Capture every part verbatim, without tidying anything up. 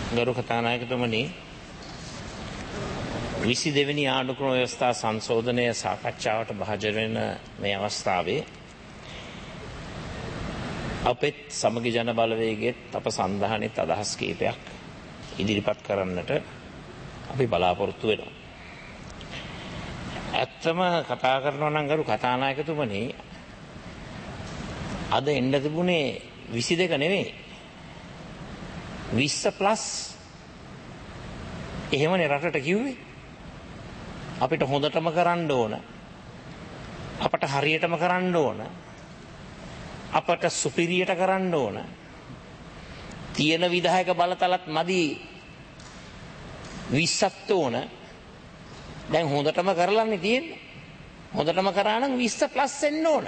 ගරු කතානායකතුමනි, විසි දෙවෙනි ආණ්ඩුක්‍රම ව්‍යවස්ථා සංශෝධනය සාකච්ඡාවට භාජන වෙන මේ අවස්ථාවේ අපෙත් සමගි ජන බලවේගෙත් අප සන්ධානෙත් අදහස් කීපයක් ඉදිරිපත් කරන්නට අපි බලාපොරොත්තු වෙනවා. ඇත්තම කතා කරනවා නම් ගරු කතානායකතුමනි, අද එන්න තිබුණේ විසි දෙක නෙවෙයි විස්ස ප්ලස්. එහෙමනේ රටට කිව්වේ. අපිට හොඳටම කරන්න ඕන, අපට හරියටම කරන්න ඕන, අපට සුපිරියට කරන්න ඕන. තියෙන විධායක බලතලත් මදි විස්සක් ඕන. දැන් හොඳටම කරලානේ තියෙන්නේ. හොඳටම කරා නම් විස්ස ප්ලස් එන්න ඕන.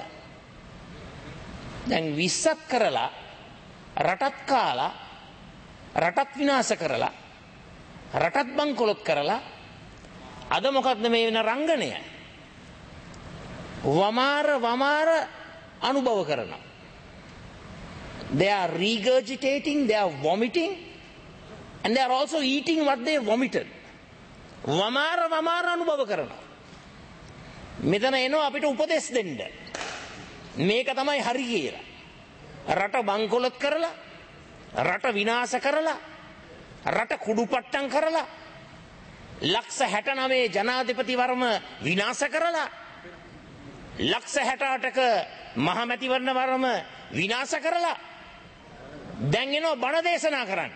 දැන් විස්සක් කරලා රටත් කාලා රටත් විනාශ කරලා රටත් බංකොලොත් කරලා අද මොකක්ද මේ වෙන රංගනය? වමාර වමාර අනුභව කරනවා. They are regurgitating, they are vomiting, and they are also eating what they vomited. වමාර වමාර අනුභව කරනවා. මෙතන එනවා අපිට උපදෙස් දෙන්න. මේක තමයි හරි කියලා. රට බංකොලොත් කරලා, රට විනාශ කරලා, රට කුඩුපට්ටම් කරලා, ලක්ෂ හැට නවය ජනාධිපතිවරම විනාශ කරලා, ලක්ෂ හැට අටක මහමැතිවරණවරම විනාශ කරලා දැන් එනවා බණ දේශනා කරන්න.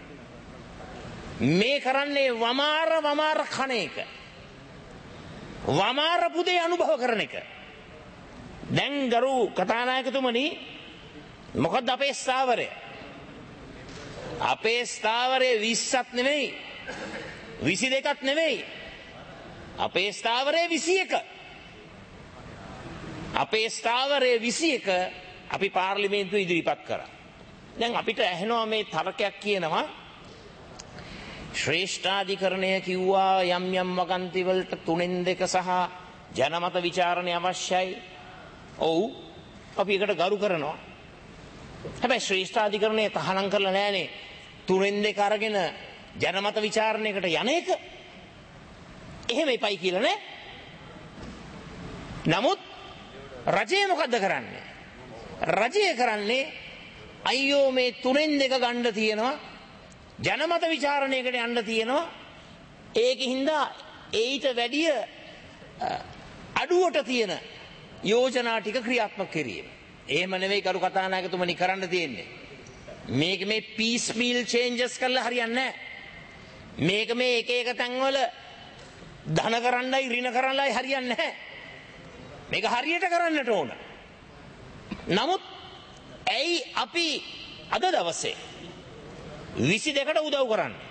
මේ කරන්නේ වමාර වමාර කණ එක. වමාර පුදේ අනුභව කරන එක. දැන් ගරු කතානායකතුමනි, මොකද්ද අපේ ස්ථාවරය? අපේ ස්ථාවරය විස්සක් නෙවෙයි, විසි දෙකක් නෙවෙයි. අපේ ස්ථාවරය විසි එක. අපේ ස්ථාවරය විසි එක අපි පාර්ලිමේන්තුව ඉදිරිපත් කරා. දැන් අපිට ඇහෙනවා මේ තර්කයක් කියනවා ශ්‍රේෂ්ඨාධිකරණය කිව්වා යම් යම් වගන්ති වලට තුනෙන් දෙක සහ ජනමත විචාරණය අවශ්‍යයි. ඔව්, අපි ඒකට ගරු කරනවා. හැබැයි ශ්‍රේෂ්ඨාධිකරණය තහනම් කරලා නැහනේ තුනෙන් දෙක අරගෙන ජනමත විචාරණයකට යන එක. එහෙම එපයි කියලා නෑ. නමුත් රජය මොකද්ද කරන්නේ? රජය කරන්නේ අයියෝ මේ තුනෙන් දෙක ගන්න තියෙනවා, ජනමත විචාරණයකට යන්න තියෙනවා, ඒකින්ද ඒිට වැඩිය අඩුවට තියෙන යෝජනා ටික ක්‍රියාත්මක කිරීම. එහෙම නෙවෙයි කරු කතානායකතුමනි කරන්න තියෙන්නේ. මේක මේ පීස් මීල් චේන්ජස් කරලා හරියන්නේ නැහැ. මේක මේ එක එක තැන්වල ධන කරන්නයි ඍණ කරන්නයි හරියන්නේ නැහැ. මේක හරියට කරන්නට ඕන. නමුත් ඇයි අපි අද දවසේ විසි දෙකට උදව් කරන්නේ?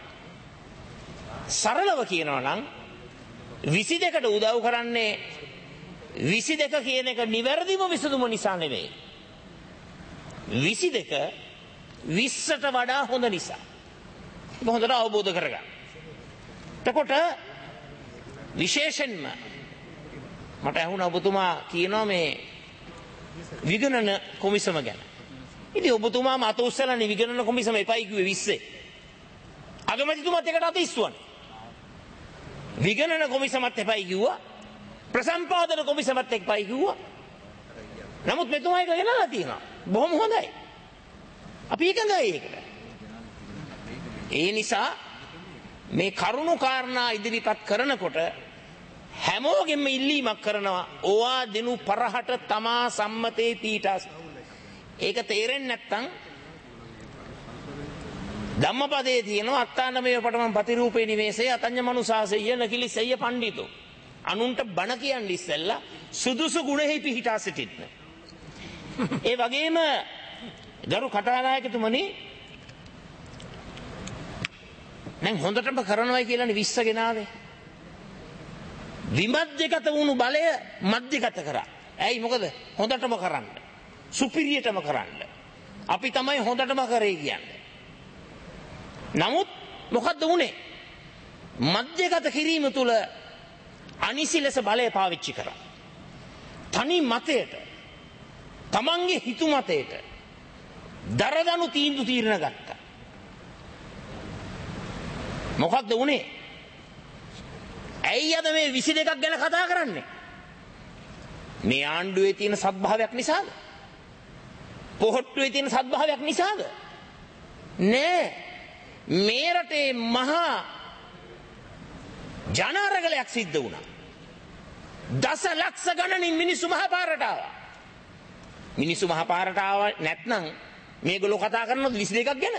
සරලව කියනවා නම් විසි දෙකට උදව් කරන්නේ විසි දෙක කියන එක නිවැරදිම විසඳුම නිසා නෙවෙයි. විසි දෙක විස්සට වඩා හොඳ නිසා. ඒක හොඳට අවබෝධ කරගන්න. එතකොට විශේෂයෙන්ම මට ඇහුණා ඔබතුමා කියනවා මේ විගණන කොමිසම ගැන. ඉතින් ඔබතුමාම අත උස්සලානේ විගණන කොමිසම එපයි කිව්වේ විස්සේ. අගමැතිතුමත් එකට අත ඉස්සුවනේ. විගණන කොමිසමත් එපයි කිව්වා. ප්‍රසම්පාදන කොමිසමත් එපයි කිව්වා. නමුත් මෙතුමා එක ගෙනලා තියෙනවා. බොහොම හොඳයි. අපි එකඟයි ඒකට. ඒ නිසා මේ කරුණු කාරණා ඉදිරිපත් කරනකොට හැමෝගෙම ඉල්ලීමක් කරනවා ඕවා දිනු පරහට තමා සම්මතේ පීඨාස. ඒක තේරෙන්නේ නැත්නම් ධම්මපදයේ තියෙනවා අත්තානමය පටමන් පතිරූපේ නිවේසේ අතඤ්ඤ මනුසාසෙය්‍ය නකිලිසෙය්‍ය පණ්ඩිතෝ. අනුන්ට බණ කියන්නේ ඉස්සෙල්ලා සුදුසු ගුණෙහි පිහිටා සිටින්න. ඒ වගේම ගරු කතානායකතුමනි, දැන් හොඳටම කරනවයි කියලානේ විස්ස ගෙනාවේ. විමධ්‍යගත වුණු බලය මධ්‍යගත කරා. ඇයි? මොකද හොඳටම කරන්න, සුපිරියටම කරන්න. අපි තමයි හොඳටම කරේ කියන්නේ. නමුත් මොකද්ද වුනේ? මධ්‍යගත කිරීම තුළ අනිසි ලෙස බලය පාවිච්චි කරා. තනි මතයට, තමන්ගේ හිතු මතයට දරදනු තීන්දුව තීරණ ගත්තා. මොකක්ද උනේ? ඇයි අද මේ විසි දෙකක් ගැන කතා කරන්නේ? මේ ආණ්ඩුවේ තියෙන සත්භාවයක් නිසාද? පොහොට්ටුවේ තියෙන සත්භාවයක් නිසාද? නෑ. මේ රටේ මහා ජනාරගලයක් සිද්ධ වුණා. දස ලක්ෂ ගණනින් මිනිස්සු මහපාරට ආවා. මිනිස්සු මහපාරට ආවා නැත්නම් මේගොල්ලෝ කතා කරනවද විසි දෙකක් ගැන?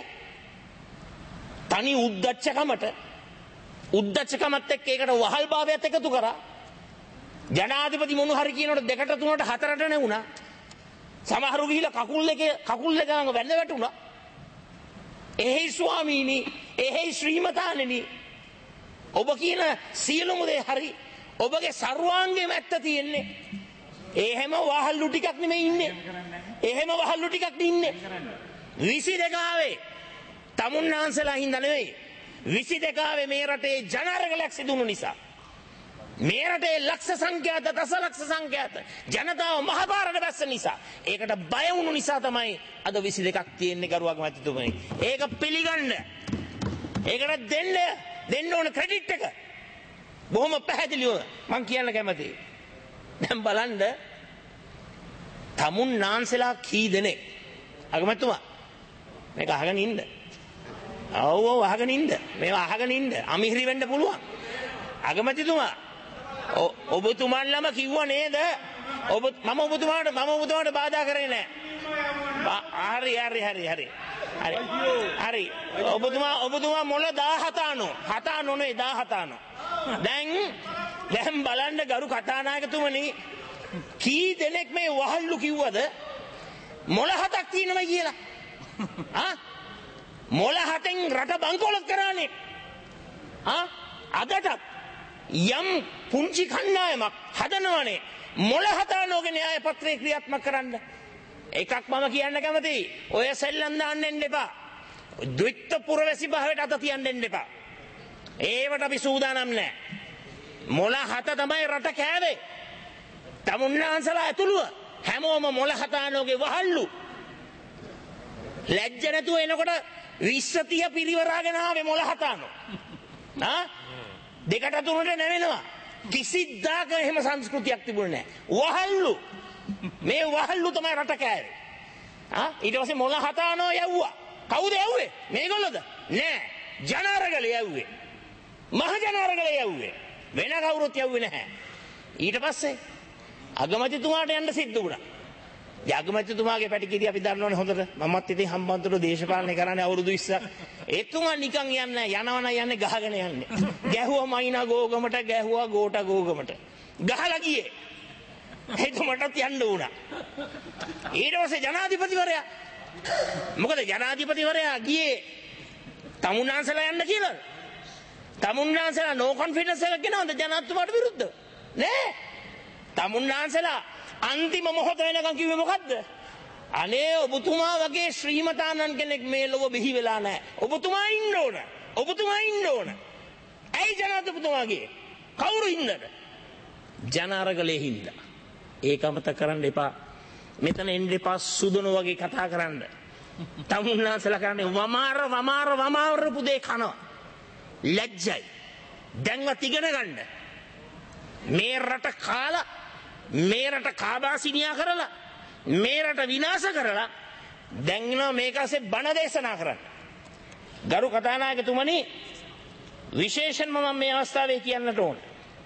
තනි උද්දච්චකමට උද්දච්චකමත් එක්ක ඒකට වහල් භාවයත් එකතු කරා. ජනාධිපති මොන හරි කියනකොට දෙකට තුනට හතරට නෙවුණා. සමහරු ගිහිලා කකුල් දෙකේ කකුල් දෙක ගාන වැඳ වැටුණා. එහෙයි ස්වාමීනි, එහෙයි ශ්‍රීමතාණෙනි, ඔබ කියන සියලුම දේ හරි. ඔබගේ සර්වාංගයේම ඇත්ත තියෙන්නේ. එහෙම වහල්ලු ටිකක් නෙමෙයි ඉන්නේ. එහෙම වහල්ලු ටිකක් ඉන්නේ. විසි දෙක ආවේ තමුන්නාන්සලා හින්දා නෙවෙයි. විසි දෙක ආවේ මේ රටේ ජනාරගලයක් සිදුණු නිසා. මේ රටේ ලක්ෂ සංඛ්‍යාත දසලක්ෂ සංඛ්‍යාත ජනතාව මහපාරට බැස්ස නිසා. ඒකට බය වුණු නිසා තමයි අද විසි දෙකක් තියෙන්නේ ගරුවක් මැතිතුමනි. ඒක පිළිගන්න. ඒකට දෙන්න දෙන්න ඕන ක්‍රෙඩිට් එක. බොහොම පැහැදිලිව මං කියන්න කැමතියි. දැන් බලන්න තමුන් නාන්සලා කී දෙනෙක් අගමැතිතුමා මේක අහගෙන ඉන්න. ඔව් ඔව් අහගෙන ඉන්න. මේවා අහගෙන ඉන්න. අමිහිරි වෙන්න පුළුවන්. අගමැතිතුමා ඔබතුමන්ලම කිව්වා නේද? ඔබ මම ඔබතුමාට මම ඔබතුමාට බාධා කරේ නෑ. හරි හරි හරි හරි. හරි. හරි. ඔබතුමා ඔබතුමා මොළ දාහත අනෝ. හත අනෝ නෙවෙයි දාහත අනෝ. දැන් දැන් බලන්න ගරු කතානායකතුමනි කී දෙනෙක් මේ වහල්ලු කිව්වද මොළ හතක් තියෙනවා කියලා? ආ මොළ හතෙන් රට බංකොලොත් කරානේ. ආ අදටත් යම් පුංචි කණ්ඩායමක් හදනවනේ මොළ හතානෝගේ න්‍යාය පත්‍රය ක්‍රියාත්මක කරන්න. එකක් මම කියන්න කැමතියි. ඔය සෙල්ලම් දාන්න එන්න එපා. ද්විත්ව පුරවැසි භාවයට අත තියන්න එන්න එපා. ඒවට අපි සූදානම් නැහැ. මොළ හත තමයි රට කෑවේ. තමුන්නාන්සලා ඇතුළුව හැමෝම මොළ හතානෝගේ වහල්ලු. ලැජ්ජ නැතුව එනකොට විස්ස තිහ පිරිවරාගෙන ආවේ මොළ හතානෝ. ආ දෙකට තුනට නැවෙනවා. කිසිදාක එහෙම සංස්කෘතියක් තිබුණේ නැහැ. වහල්ලු. මේ වහල්ලු තමයි රට කෑවේ. ආ ඊට පස්සේ මොළ හතානෝ යවුවා. කවුද යවුවේ? මේගොල්ලෝද? නෑ. ජනාරගලේ යවුවේ. මහ ජනාරගලේ යවුවේ. වෙන කවුරුත් යවුවේ නැහැ. ඊට පස්සේ අගමැතිතුමාට යන්න සිද්ධ වුණා. අගමැතිතුමාගේ පැටිකිරිය අපි දන්නවනේ හොඳට. මමත් ඉතින් හම්බන්තොට දේශපාලනය කරන්නේ අවුරුදු විස්සක්. එතුමා නිකන් යන්නේ යනවනම් යන්නේ ගහගෙන යන්නේ. ගැහුවා මයිනා ගෝගමට, ගැහුවා ගෝට ගෝගමට. ගහලා ගියේ. එතුමටත් යන්න වුණා. ඊට පස්සේ ජනාධිපතිවරයා මොකද ජනාධිපතිවරයා ගියේ තමුන්නාන්සලා යන්න කියලා. තමුන්නාන්සලා නෝ කොන්ෆිඩන්ස් එකක් ගෙනවද ජනාධිපතිතුමාට විරුද්ධව? නෑ. තමුන්නාන්සලා අන්තිම මොහොත වෙනකන් කිව්වේ මොකද්ද? අනේ ඔබතුමා වගේ ශ්‍රීමතානන් කෙනෙක් මේ ලොව බිහි වෙලා නැහැ. ඔබතුමා ඉන්න ඕන. ඔබතුමා ඉන්න ඕන. ඇයි ජනාධිපතිතුමාගේ? කවුරු හින්දාද? ජනාරගලේ හින්දා. ඒක අමතක කරන්න එපා. මෙතන එන්න එපා සුදුණු වගේ කතා කරන්න. තමුන්නාන්සලා කරන්නේ වමාර වමාර වමාර පුදේ කනවා. ලැජ්ජයි. දැන්වත් ඉගෙන ගන්න. මේ රට කාලා මේ රට කාබාසිනියා කරලා මේ රට විනාශ කරලා දැන් ඉනවා මේකසේ බණ දේශනා කරන්න. ගරු කතානායකතුමනි විශේෂයෙන්ම මම මේ අවස්ථාවේ කියන්නට ඕන.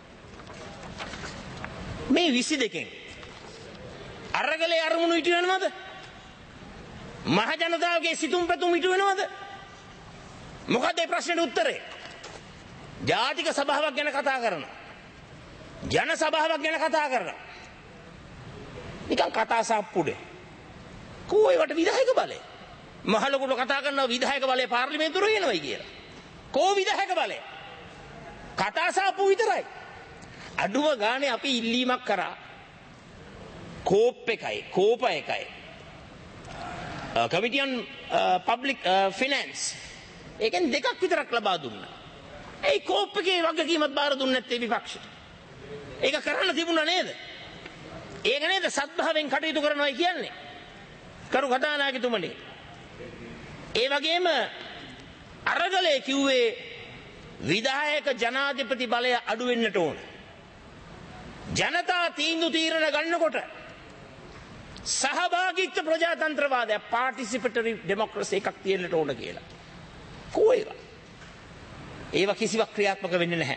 මේ විසි දෙකෙන් අරගලේ අරමුණු ඉටු වෙනවද? මහ ජනතාවගේ සිතුම් පැතුම් ඉටු වෙනවද? මොකද මේ ප්‍රශ්නෙට උත්තරේ? ජාතික සභාවක් ගැන කතා කරනවා. ජන සභාවක් ගැන කතා කරනවා. නිකන් කතා සාප්පුඩේ. කෝ ඒවට විධායක බලය. මහලොකුට කතා කරනවා විධායක බලය පාර්ලිමේන්තුවේ එනවයි කියලා. කෝ විධායක බලය? කතා සාප්පු විතරයි. අඩුව ගානේ අපි ඉල්ලීමක් කරා. කෝප් එකයි, කෝප එකයි. Committee on public finance. ඒකෙන් දෙකක් විතරක් ලබා දුන්නා. ඒ කෝප් එකේ වගකීමත් බාර දුන්නේ නැත්තේ විපක්ෂයට. ඒක කරන්න තිබුණා නේද? ඒක නේද සත්භාවයෙන් කටයුතු කරනවා කියන්නේ. කරු කතානායකතුමනි. ඒ වගේම අරගලේ කිව්වේ විධායක ජනාධිපති බලය අඩු වෙන්නට ඕන. ජනතා තීන්දුව තීරණ ගන්නකොට සහභාගීත්ව ප්‍රජාතන්ත්‍රවාදය පාටිසිපේටරි ඩෙමොක්‍රසි එකක් තියෙන්නට ඕන කියලා. කෝ ඒවා? ඒවා කිසිවක් ක්‍රියාත්මක වෙන්නේ නැහැ.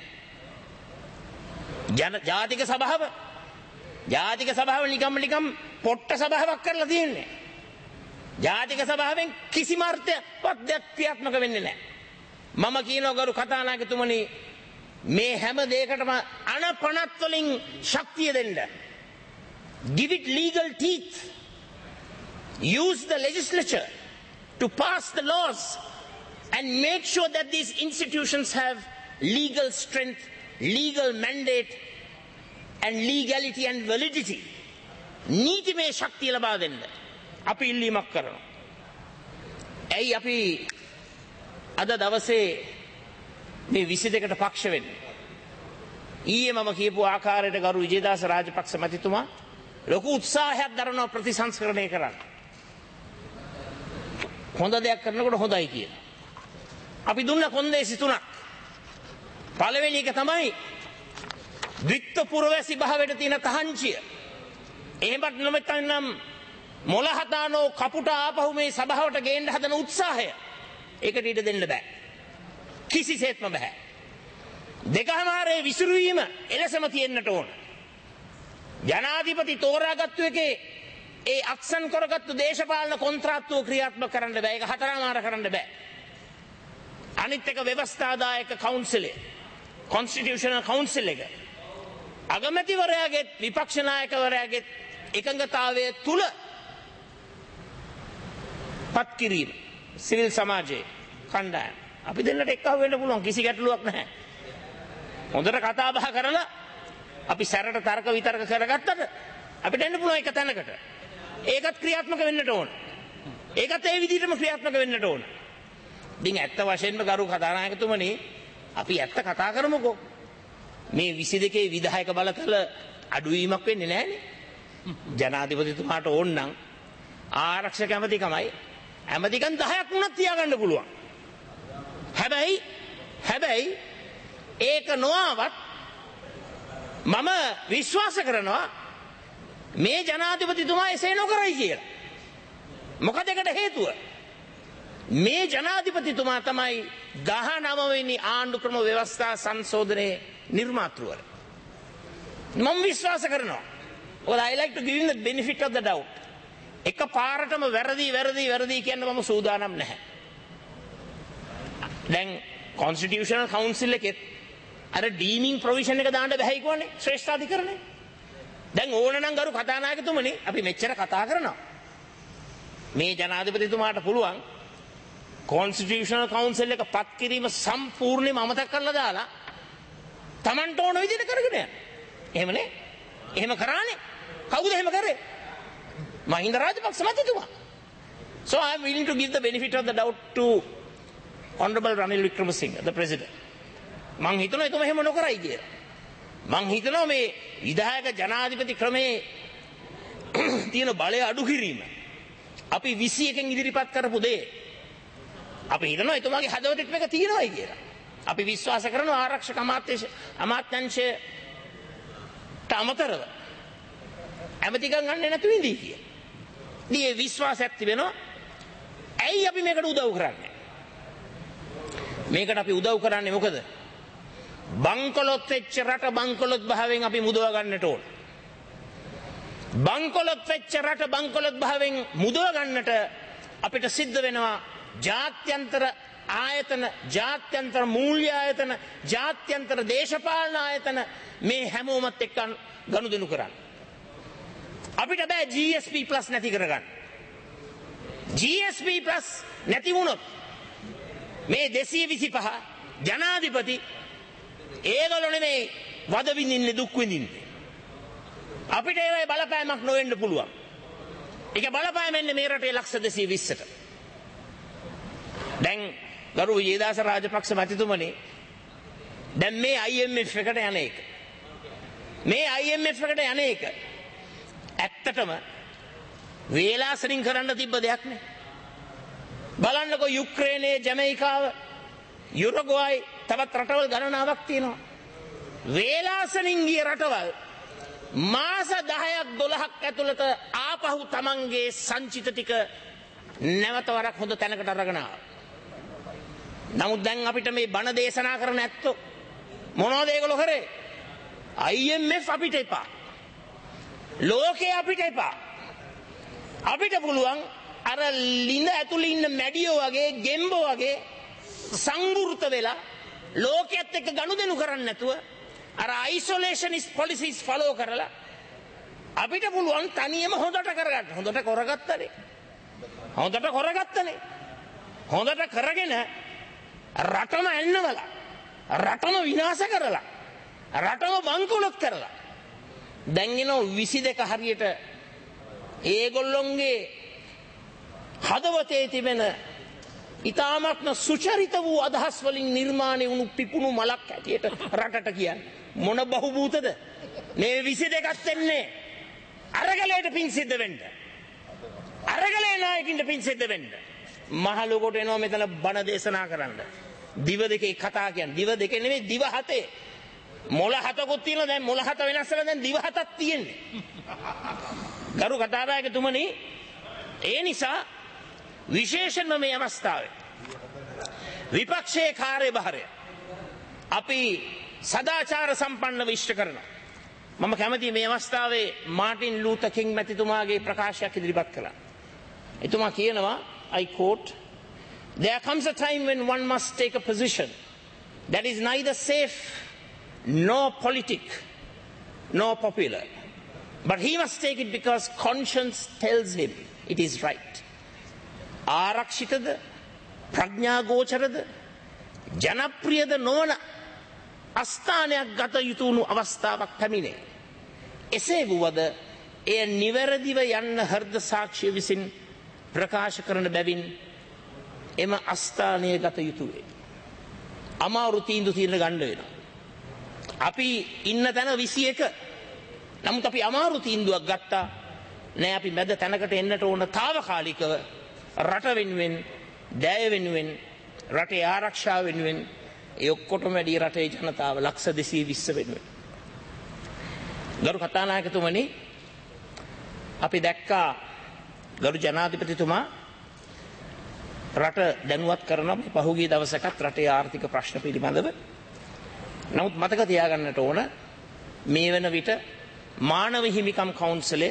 ජන ජාතික සභාව ජාතික සභාව නිකම් නිකම් පොට්ට සභාවක් කරලා තියෙන්නේ. ජාතික සභාවෙන් කිසිම අර්ථයක් ක්‍රියාත්මක වෙන්නේ නැහැ. මම කියනවා ගරු කතානායකතුමනි මේ හැම දෙයකටම අනපනත් වලින් ශක්තිය දෙන්න. Give it legal teeth. Use the legislature to pass the laws and make sure that these institutions have legal strength, legal mandate and legality and validity. නීතිමය ශක්තිය ලබා දෙන්න අපි ඉල්ලීමක් කරනවා. ඇයි අපි අද දවසේ මේ විසි දෙකට පක්ෂ වෙන්නේ? ඊයේ මම කියපු ආකාරයට ගරු විජේදාස රාජපක්ෂ මැතිතුමා ලොකු උත්සාහයක් දරනවා ප්‍රතිසංස්කරණය කරන්න. හොඳ දෙයක් කරනකොට හොඳයි කියලා. අපි දුන්න කොන්දේසි තුනක්. පළවෙනි එක තමයි ද්විත්ව පුරවැසි භාවයට තියෙන තහංචිය. එහෙමත් නොමෙතනම් මොළ හදානෝ කපුට ආපහු මේ සභාවට ගේන්න හදන උත්සාහය ඒකට ඉඩ දෙන්න බෑ. කිසිසේත්ම බෑ. දෙකමාරේ විසිරුවීම එලෙසම තියෙන්නට ඕන. ජනාධිපති තෝරාගත්තු එකේ ඒ අක්ෂන් කරගත්තු දේශපාලන කොන්ත්‍රාත්තුව ක්‍රියාත්මක කරන්න බෑ. ඒක හතරමාර කරන්න බෑ. අනිත් එක ව්‍යවස්ථාදායක කවුන්සිලය කොන්ස්ටිටියුෂනල් කවුන්සිල් එක අගමැතිවරයාගේ විපක්ෂ නායකවරයාගේ එකඟතාවය තුල පත් කිරීම සිවිල් සමාජයේ කණ්ඩායම අපි දෙන්නට එක්කව වෙන්න පුළුවන් කිසි ගැටලුවක් නැහැ. හොඳට කතා බහ කරලා අපි සැරට තර්ක විතර්ක කරගත්තට අපිට එන්න පුළුවන් එක තැනකට. ඒකත් ක්‍රියාත්මක වෙන්නට ඕන. ඒකත් ඒ විදිහටම ක්‍රියාත්මක වෙන්නට ඕන. ඉතින් ඇත්ත වශයෙන්ම ගරු කතානායකතුමනි අපි ඇත්ත කතා කරමුකෝ. මේ විසි දෙකේ විධායක බලතල අඩුවීමක් වෙන්නේ නැහනේ. ජනාධිපතිතුමාට ඕන නම් ආරක්ෂක ඇමතිකමයි ඇමතිකම් දහයක් වුණත් තියාගන්න පුළුවන්. හැබැයි හැබැයි ඒක නොආවත් මම විශ්වාස කරනවා මේ ජනාධිපතිතුමා එසේ නොකරයි කියලා. මොකද ඒකට හේතුව මේ ජනාධිපතිතුමා තමයි දහනව වෙනි ආණ්ඩු ක්‍රම ව්‍යවස්ථා සංශෝධනයේ නිර්මාතෘවර. මම විශ්වාස කරනවා. Well, I like to give him the benefit of the doubt. එක පාරටම වැරදි වැරදි වැරදි කියන්න මම සූදානම් නැහැ. දැන් constitutional council එකෙත් අර deeming provision එක දාන්න බැහැ කියවනේ ශ්‍රේෂ්ඨාධිකරණය. දැන් ඕන නම් ගරු කතානායකතුමනි අපි මෙච්චර කතා කරනවා. මේ ජනාධිපතිතුමාට පුළුවන් constitutional council එක පත් කිරීම සම්පූර්ණයෙන්ම අමතක කරලා දාලා Tamanට ඕන විදිහට කරගෙන යන්න. එහෙමනේ? එහෙම කරානේ. කවුද එහෙම කරේ? මහින්ද රාජපක්ෂ මැතිතුමා. So I am willing to give the benefit of the doubt to Honorable Ranil Wickremesinghe, the president. මං හිතනවා එතුමා එහෙම නොකරයි කියලා. මං හිතනවා මේ විධායක ජනාධිපති ක්‍රමේ තියෙන බලය අඩු කිරීම අපි විසි එකෙන් ඉදිරිපත් කරපු දේ අපි හිතනවා එතුමාගේ හදවතට මේක තියෙනවායි කියලා. අපි විශ්වාස කරනවා ආරක්ෂක අමාත්‍ය අමාත්‍යංශයට අමතරව ඇමතිකම් ගන්න නැතුව ඉඳී කියලා. මේ විශ්වාසයක් තිබෙනවා. ඇයි අපි මේකට උදව් කරන්නේ? මේකට අපි උදව් කරන්නේ මොකද? බංකොලොත් වෙච්ච රට බංකොලොත් භාවයෙන් අපි මුදව ගන්නට ඕන. බංකොලොත් වෙච්ච රට බංකොලොත් භාවයෙන් මුදව ගන්නට අපිට සිද්ධ වෙනවා ජාත්‍යන්තර ආයතන, ජාත්‍යන්තර මූල්‍ය ආයතන, ජාත්‍යන්තර දේශපාලන ආයතන මේ හැමෝමත් එක්ක ගනුදෙනු කරන්න. අපිට බෑ G S P plus නැති කරගන්න. G S P plus නැති වුණොත් මේ දෙසිය විසිපහ ජනාධිපති ඒගොල්ලෝ නෙමෙයි වද විඳින්නේ දුක් විඳින්නේ. අපිට ඒ වගේ බලපෑමක් නොවෙන්න පුළුවන්. ඒක බලපෑම එන්නේ මේ රටේ ලක්ෂ දෙසිය විස්සට. දැන් ගරු විජේදාස රාජපක්ෂ මැතිතුමනි දැන් මේ I M F එකට යන එක මේ I M F එකට යන එක ඇත්තටම වේලාසරින් කරන්න තිබ්බ දෙයක් නේ. බලන්නකෝ යුක්‍රේනයේ ජමයිකාව යුරුග්වායි තවත් රටවල් ගණනාවක් තියෙනවා. වේලාසනින් ගිය රටවල් මාස දහයක් දොළහක් ඇතුළත ආපහු තමන්ගේ සංචිත ටික නැවත වරක් හොඳ තැනකට අරගෙන ආවා. නමුත් දැන් අපිට මේ බණ දේශනා කරන ඇත්තෝ මොනවද ඒගොල්ලෝ කරේ? I M F අපිට එපා. ලෝකේ අපිට එපා. අපිට පුළුවන් අර ලිඳ ඇතුළේ ඉන්න මැඩියෝ වගේ ගෙම්බෝ වගේ සංවෘත වෙලා ලෝකයේත් එක්ක ගනුදෙනු කරන්නේ නැතුව අර isolationist policies follow කරලා අපිට පුළුවන් තනියම හොඳට කරගන්න. හොඳට කරගත්තනේ. හොඳට කරගත්තනේ. හොඳට කරගෙන රටම එන්නවලා රටම විනාශ කරලා රටම බංකොලොත් කරලා දැන් එන විසි දෙක හරියට ඒගොල්ලොන්ගේ හදවතේ තිබෙන ඊ타මත්ම සුචරිත වූ අදහස් වලින් නිර්මාණය වුණු පිපුණු මලක් ඇටියට රටට කියන්නේ මොන බහුබූතද මේ විසි දෙකත් එන්නේ අරගලයට පින් සිද්ධ වෙන්න අරගලේ නායකින්ට පින් සිද්ධ වෙන්න මහ ලෝකෙට එනවා මෙතන බණ දේශනා කරන්න දිව දෙකේ කතා කියන්නේ දිව දෙකේ නෙමෙයි දිව හතේ මොළ හතකුත් තියෙනවා දැන් මොළ හත වෙනස් වෙලා දැන් දිව හතක් තියෙන්නේ ගරු කතානායකතුමනි ඒ නිසා විශේෂයෙන්ම මේ අවස්ථාවේ විපක්ෂයේ කාර්යභාරය අපි සදාචාර සම්පන්නව ඉෂ්ට කරනවා මම කැමතියි මේ අවස්ථාවේ මාටින් ලූතර් කිං මැතිතුමාගේ ප්‍රකාශයක් ඉදිරිපත් කළා එතුමා කියනවා I quote there comes a time when one must take a position that is neither safe nor politic nor popular but he must take it because conscience tells him it is right ආරක්ෂිතද ප්‍රඥාගෝචරද ජනප්‍රියද නොවන අස්ථානයක් ගත යුතු වුණු අවස්ථාවක් පැමිණේ එසේ වුවද එය නිවැරදිව යන්න හෘද සාක්ෂිය විසින් ප්‍රකාශ කරන බැවින් එම අස්ථානය ගත යුතුය අමාරු තීන්දුව తీරන ගන්න වෙනවා අපි ඉන්න තැන විසි එක නමුත් අපි අමාරු තීන්දුවක් ගත්තා නෑ අපි මැද තැනකට එන්නට ඕන తాවකාලිකව රට වෙනුවෙන් දැය වෙනුවෙන් රටේ ආරක්ෂාව වෙනුවෙන් ඒ ඔක්කොටම වැඩි රටේ ජනතාව ලක්ෂ දෙසිය විස්ස වෙනුවෙන් ගරු කතානායකතුමනි අපි දැක්කා ගරු ජනාධිපතිතුමා රට දැනුවත් කරන මේ පහුගිය දවසකත් රටේ ආර්ථික ප්‍රශ්න පිළිබඳව නමුත් මතක තියාගන්නට ඕන මේ වෙන විට මානව හිමිකම් කවුන්සිලය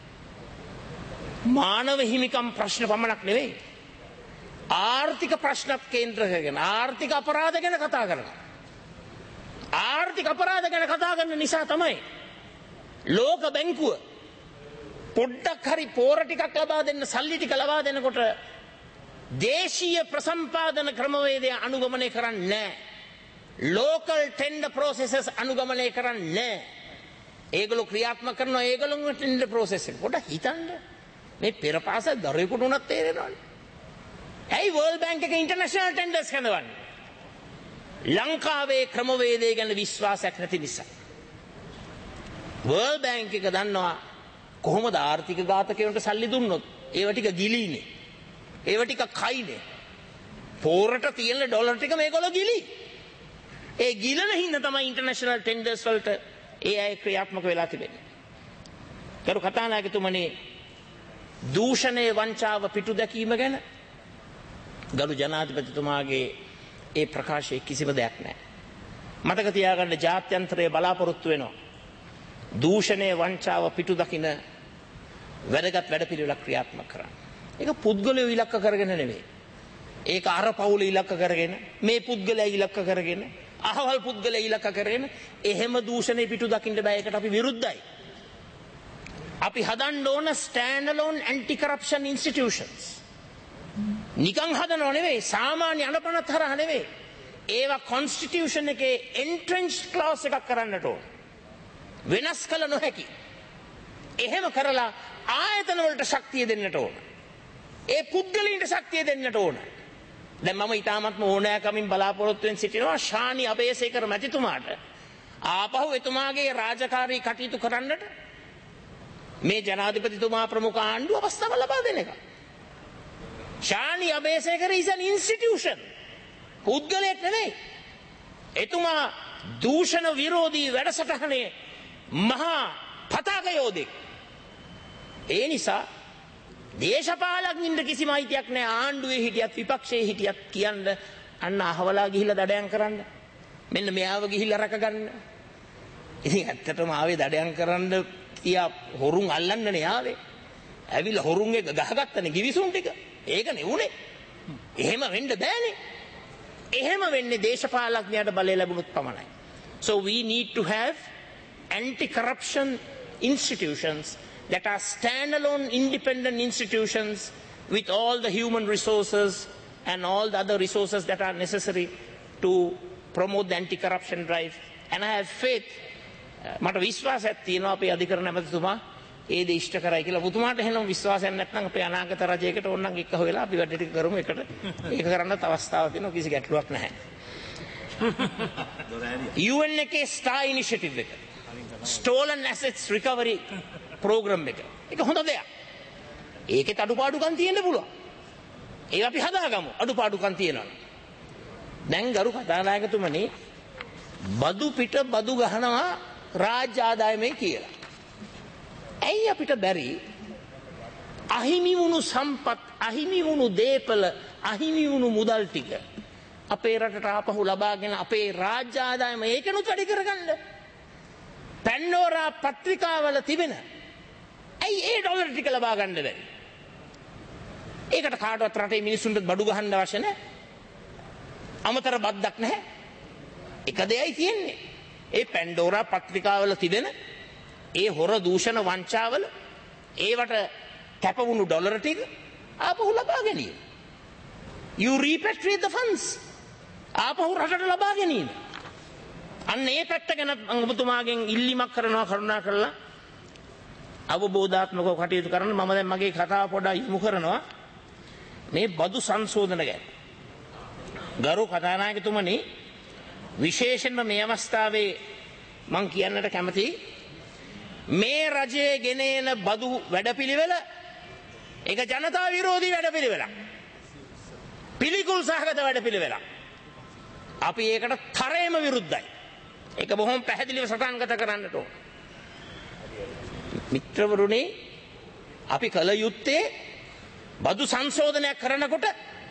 මානව හිමිකම් ප්‍රශ්න පමණක් නෙවෙයි ආර්ථික ප්‍රශ්නත් කේන්ද්‍ර කරගෙන ආර්ථික අපරාධ ගැන කතා කරනවා ආර්ථික අපරාධ ගැන කතා කරන නිසා තමයි ලෝක බැංකුව පොඩ්ඩක් හරි පෝර ටිකක් ලබා දෙන්න සල්ලි ටික ලබා දෙනකොට දේශීය ප්‍රසම්පාදන ක්‍රමවේදය අනුගමනය කරන්නේ නැහැ local tender processes අනුගමනය කරන්නේ නැහැ ඒගොල්ලෝ ක්‍රියාත්මක කරනවා ඒගොල්ලෝගේ tender process එක පොඩ්ඩක් හිතන්න මේ පෙරපාසල් දරුවෙකුට උනත් තේරෙනවනේ. ඇයි World Bank එක ඉන්ටර්නැෂනල් ටෙන්ඩර්ස් කරනවන්නේ? ලංකාවේ ක්‍රමවේදය ගැන විශ්වාසයක් නැති නිසා. World Bank එක දන්නවා කොහොමද ආර්ථික ඝාතකයන්ට සල්ලි දුන්නොත් ඒව ටික ගිලීනේ. ඒව ටික කයිනේ. පෝරට තියෙන ඩොලර් ටික මේගොල්ලෝ ගිලී. ඒ ගිලන හින්දා තමයි ඉන්ටර්නැෂනල් ටෙන්ඩර්ස් වලට ඒ අය ක්‍රියාත්මක වෙලා තිබෙන්නේ. කරු කතානායකතුමනි දූෂණයේ වංචාව පිටු දැකීම ගැන ගරු ජනාධිපතිතුමාගේ ඒ ප්‍රකාශයේ කිසිම දෙයක් නැහැ. මතක තියාගන්න ජාත්‍යන්තරයේ බලාපොරොත්තු වෙනවා. දූෂණයේ වංචාව පිටු දකින වැඩගත් වැඩපිළිවෙලක් ක්‍රියාත්මක කරන්න. ඒක පුද්ගලයෝ ඉලක්ක කරගෙන නෙවෙයි. ඒක අර පවුල ඉලක්ක කරගෙන මේ පුද්ගලයා ඉලක්ක කරගෙන අහවල් පුද්ගලයා ඉලක්ක කරගෙන එහෙම දූෂණේ පිටු දකින්න බෑ. ඒකට අපි විරුද්ධයි. අපි හදන්න ඕන stand alone anti corruption institutions. නිකන් හදනව නෙවෙයි සාමාන්‍ය අනපනත් හරහා නෙවෙයි. ඒවා constitution එකේ entrenched clause එකක් කරන්නට ඕන. වෙනස් කළ නොහැකි. එහෙම කරලා ආයතන වලට ශක්තිය දෙන්නට ඕන. ඒ පුද්ගලයන්ට ශක්තිය දෙන්නට ඕන. දැන් මම ඊටාමත්ම ඕනෑකමින් බලාපොරොත්තු වෙන සිටිනවා ශානි අබේසේකර මැතිතුමාට ආපහු එතුමාගේ රාජකාරී කටයුතු කරන්නට මේ ජනාධිපතිතුමා ප්‍රමුඛ ආණ්ඩුව අවස්ථාව ලබා දෙන එක. Shani Abeysekara is an institution. පුද්ගලයෙක් නෙවෙයි. එතුමා දූෂණ විරෝධී වැඩසටහනේ මහා පතාකයෝදෙක්. ඒ නිසා දේශපාලඥයින්ට කිසිම අයිතියක් නැහැ ආණ්ඩුවේ හිටියත් විපක්ෂයේ හිටියත් කියන්න අන්න අහවලා ගිහිල්ලා දඩයන් කරන්න. මෙන්න මෙයාව ගිහිල්ලා රැකගන්න. ඉතින් ඇත්තටම ආවේ දඩයන් කරන්න තියා හොරුන් අල්ලන්නනේ ආවේ. ඇවිල්ලා හොරුන් එක ගහගත්තනේ කිවිසුම් ටික. ඒකනේ උනේ. එහෙම වෙන්න බෑනේ. එහෙම වෙන්නේ දේශපාලඥයාට බලය ලැබුණොත් පමණයි. So we need to have anti-corruption institutions that are standalone independent institutions with all the human resources and all the other resources that are necessary to promote the anti-corruption drive. And I have faith. මට විශ්වාසයක් තියෙනවා අපේ අධිකරණ ඇමතිතුමා ඒ දේ ඉෂ්ට කරයි කියලා. පුතුමාට එහෙනම් විශ්වාසයක් නැත්නම් අපේ අනාගත රජයකට ඕනනම් එක්ක හොයලා අපි වැඩ ටික කරමු එකට. ඒක කරන්නත් අවස්ථාවක් තියෙනවා කිසි ගැටලුවක් නැහැ. U N එකේ ස්ටාර් ඉනිෂියටිව් එක. Stolen Assets Recovery Program එක. ඒක හොඳ දෙයක්. ඒකෙත් අඩුපාඩුකම් තියෙන්න පුළුවන්. ඒක අපි හදාගමු. අඩුපාඩුකම් තියෙනවා. දැන් ගරු කතානායකතුමනි බදු පිට බදු ගහනවා රාජ්‍ය ආදායමේ කියලා. ඇයි අපිට බැරි අහිමි වුණු සම්පත් අහිමි වුණු දේපල අහිමි වුණු මුදල් ටික අපේ රටට ආපහු ලබාගෙන අපේ රාජ්‍ය ආදායම ඒකනොත් වැඩි කරගන්න. පැන්ඩෝරා පත්‍රිකාවල තිබෙන ඇයි ඒ ඩොලර් ටික ලබා ගන්න බැරි? ඒකට කාටවත් රටේ මිනිස්සුන්ට බඩු ගහන්න අවශ්‍ය නැහැ. අමතර බද්දක් නැහැ. එක දෙයයි තියෙන්නේ. ඒ පැන්ඩෝරා පත්‍රිකාවල තිබෙන ඒ හොර දූෂණ වංචාවල ඒවට කැපවුණු ඩොලර් ටික ආපහු ලබා ගැනීම. You repatriate the funds. ආපහු රටට ලබා ගැනීම. අන්න ඒ පැත්ත ගැන ඔබතුමාගෙන් ඉල්ලීමක් කරනවා කරුණා කරලා අවබෝධාත්මකව කටයුතු කරන්න. මම දැන් මගේ කතාව පොඩ්ඩක් යොමු කරනවා මේ බදු සංශෝධන ගැන. ගරු කතානායකතුමනි විශේෂයෙන්ම මේ අවස්ථාවේ මම කියන්නට කැමතියි මේ රජයේ ගෙන එන බදු වැඩපිළිවෙල ඒක ජනතා විරෝධී වැඩපිළිවෙලක්. පිළිකුල් සහගත වැඩපිළිවෙලක්. අපි ඒකට තරයේම විරුද්ධයි. ඒක බොහොම පැහැදිලිව සටහන්ගත කරන්නට ඕන. මිත්‍රවරුනි අපි කල යුත්තේ බදු සංශෝධනයක් කරනකොට